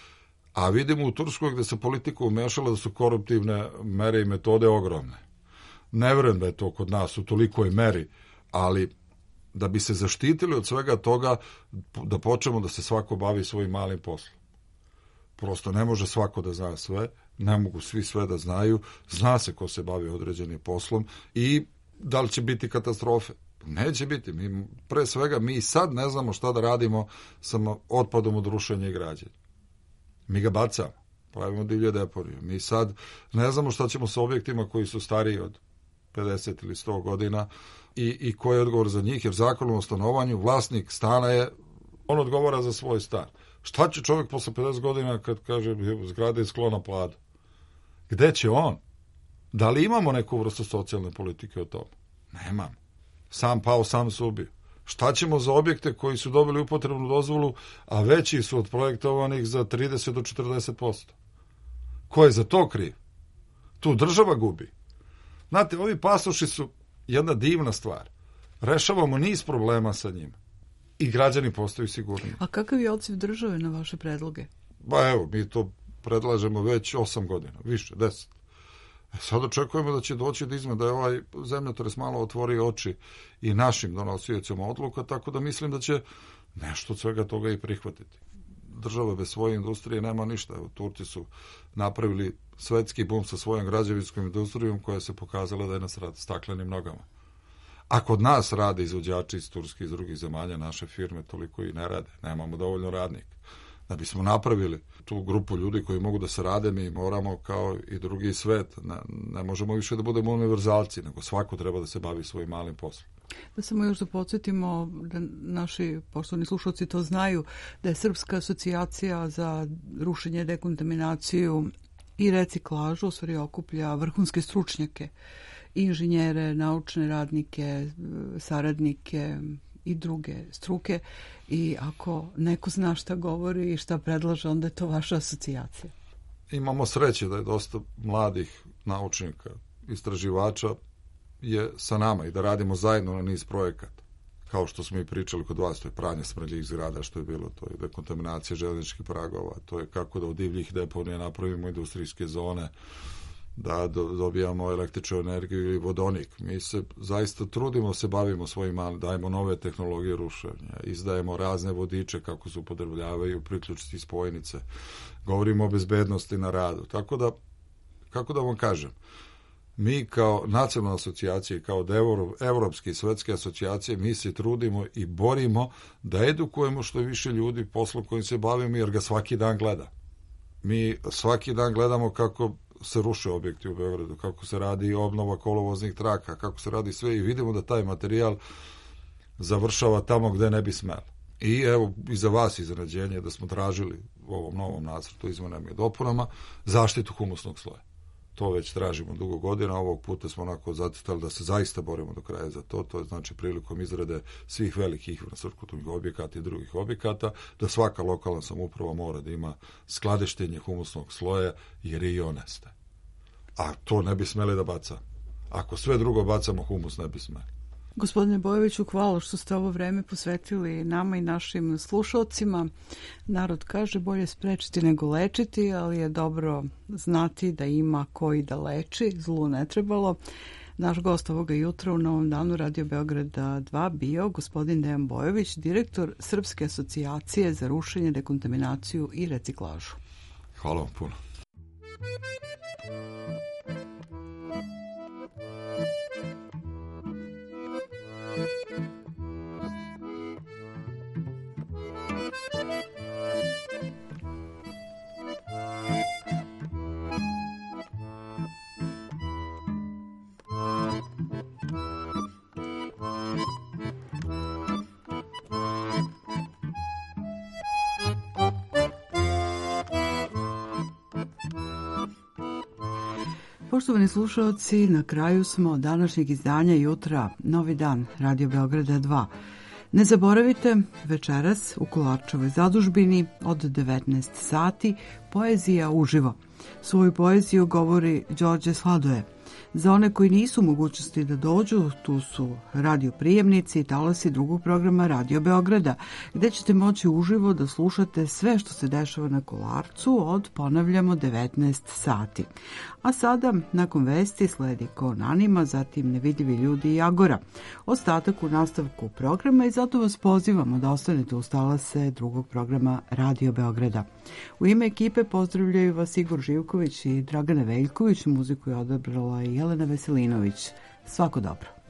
A vidimo u Turskoj gde se politika umešala da su koruptivne mere i metode ogromne. Ne verujem da je to kod nas u tolikoj meri, ali da bi se zaštitili od svega toga, da počnemo da se svako bavi svojim malim poslom. Prosto ne može svako da zna sve, ne mogu svi sve da znaju, zna se ko se bavi određenim poslom i da li će biti katastrofe? Neće biti. Pre svega mi sad ne znamo šta da radimo sa otpadom od rušenja i građenja. Mi ga bacamo, pravimo divlje deponije. Mi sad ne znamo šta ćemo sa objektima koji su stariji od 50 ili 100 godina i koji je odgovor za njih, jer zakonom o stanovanju vlasnik stana on odgovara za svoj stan. Šta će čovjek posle 50 godina kad kaže zgrada je sklona pladu? Gde će on? Da li imamo neku vrstu socijalne politike o tome? Nemam. Sam pao, sam se ubio. Šta ćemo za objekte koji su dobili upotrebnu dozvolu, a veći su od projektovanih za 30 do 40%? Ko je za to kriv? Tu država gubi. Znate, ovi pasoši su jedna divna stvar. Rešavamo niz problema sa njima. I građani postaju sigurni. A kakav je odziv države na vaše predloge? Ba evo, mi to predlažemo već 8 godina, više, 10. Sad očekujemo da će doći do izmene, da je ovaj zemljotres malo otvori oči i našim donosiocima odluka, tako da mislim da će nešto od svega toga i prihvatiti. Država bez svoje industrije nema ništa. Evo, Turci su napravili svetski bum sa svojom građevinskom industrijom koja se pokazala da je na staklenim nogama. A kod nas rade izvođači iz Turske i iz drugih zemalja, naše firme toliko i ne rade. Nemamo dovoljno radnika. Da bismo napravili tu grupu ljudi koji mogu da se rade, mi moramo kao i drugi svet. Ne možemo više da budemo univerzalci, nego svako treba da se bavi svojim malim poslom. Da samo još da podsjetimo, da naši poštovani slušalci to znaju, da je Srpska asocijacija za rušenje, dekontaminaciju i reciklažu u stvari okuplja vrhunske stručnjake, inženjere, naučne radnike, saradnike i druge struke, i ako neko zna šta govori i šta predlaže, onda je to vaša asocijacija. Imamo sreće da je dosta mladih naučnika, istraživača je sa nama i da radimo zajedno na niz projekata. Kao što smo i pričali kod vas, to je pranje smrdljivih zgrada što je bilo, to je dekontaminacija željezničkih pragova, to je kako da od divljih deponija napravimo industrijske zone, da dobijamo električnu energiju ili vodonik. Mi se zaista trudimo, se bavimo svojim malim, dajemo nove tehnologije rušenja, izdajemo razne vodiče kako se upotrebljavaju priključci i spojnice, govorimo o bezbednosti na radu. Tako da, kako da vam kažem, mi kao nacionalna asocijacija i kao evropske i svetske asocijacije, mi se trudimo i borimo da edukujemo što više ljudi poslom kojim se bavimo, jer ga svaki dan gleda. Mi svaki dan gledamo kako se ruše objekti u Beogradu, kako se radi obnova kolovoznih traka, kako se radi sve, i vidimo da taj materijal završava tamo gde ne bi smelo. I evo, i za vas iznenađenje da smo tražili u ovom novom nacrtu izmenama i dopunama zaštitu humusnog sloja. To već tražimo dugo godina, ovog puta smo onako zacrtali da se zaista borimo do kraja za to. To je znači prilikom izrade svih velikih infrastrukturnih objekata i drugih objekata, da svaka lokalna samouprava mora da ima skladištenje humusnog sloja, jer i on nestaje. A to ne bi smeli da bacamo. Ako sve drugo bacamo, humus ne bi smeli. Gospodine Bojoviću, hvala što ste ovo vreme posvetili nama i našim slušalcima. Narod kaže bolje sprečiti nego lečiti, ali je dobro znati da ima koji da leči, zlu ne trebalo. Naš gost ovoga jutra u Novom danu Radio Beograda 2 bio gospodin Dejan Bojović, direktor Srpske asocijacije za rušenje, dekontaminaciju i reciklažu. Hvala vam puno. Poštovani slušalci, na kraju smo današnjeg izdanja Jutra, Novi dan, Radio Beograda 2. Ne zaboravite, večeras u Kolarčevoj zadužbini od 19 sati poezija uživo. Svoju poeziju govori Đorđe Sladoje. Za one koji nisu u mogućnosti da dođu, tu su radio prijemnici i talasi drugog programa Radio Beograda, gde ćete moći uživo da slušate sve što se dešava na Kolarcu od, ponavljamo, 19 sati. A sada, nakon vesti, sledi Kon Anima, zatim Nevidljivi ljudi i Agora. Ostatak u nastavku programa, i zato vas pozivamo da ostanete uz talase drugog programa Radio Beograda. U ime ekipe pozdravljaju vas Igor Živković i Dragana Veljković, muziku je odabrala i Jelena Veselinović. Svako dobro.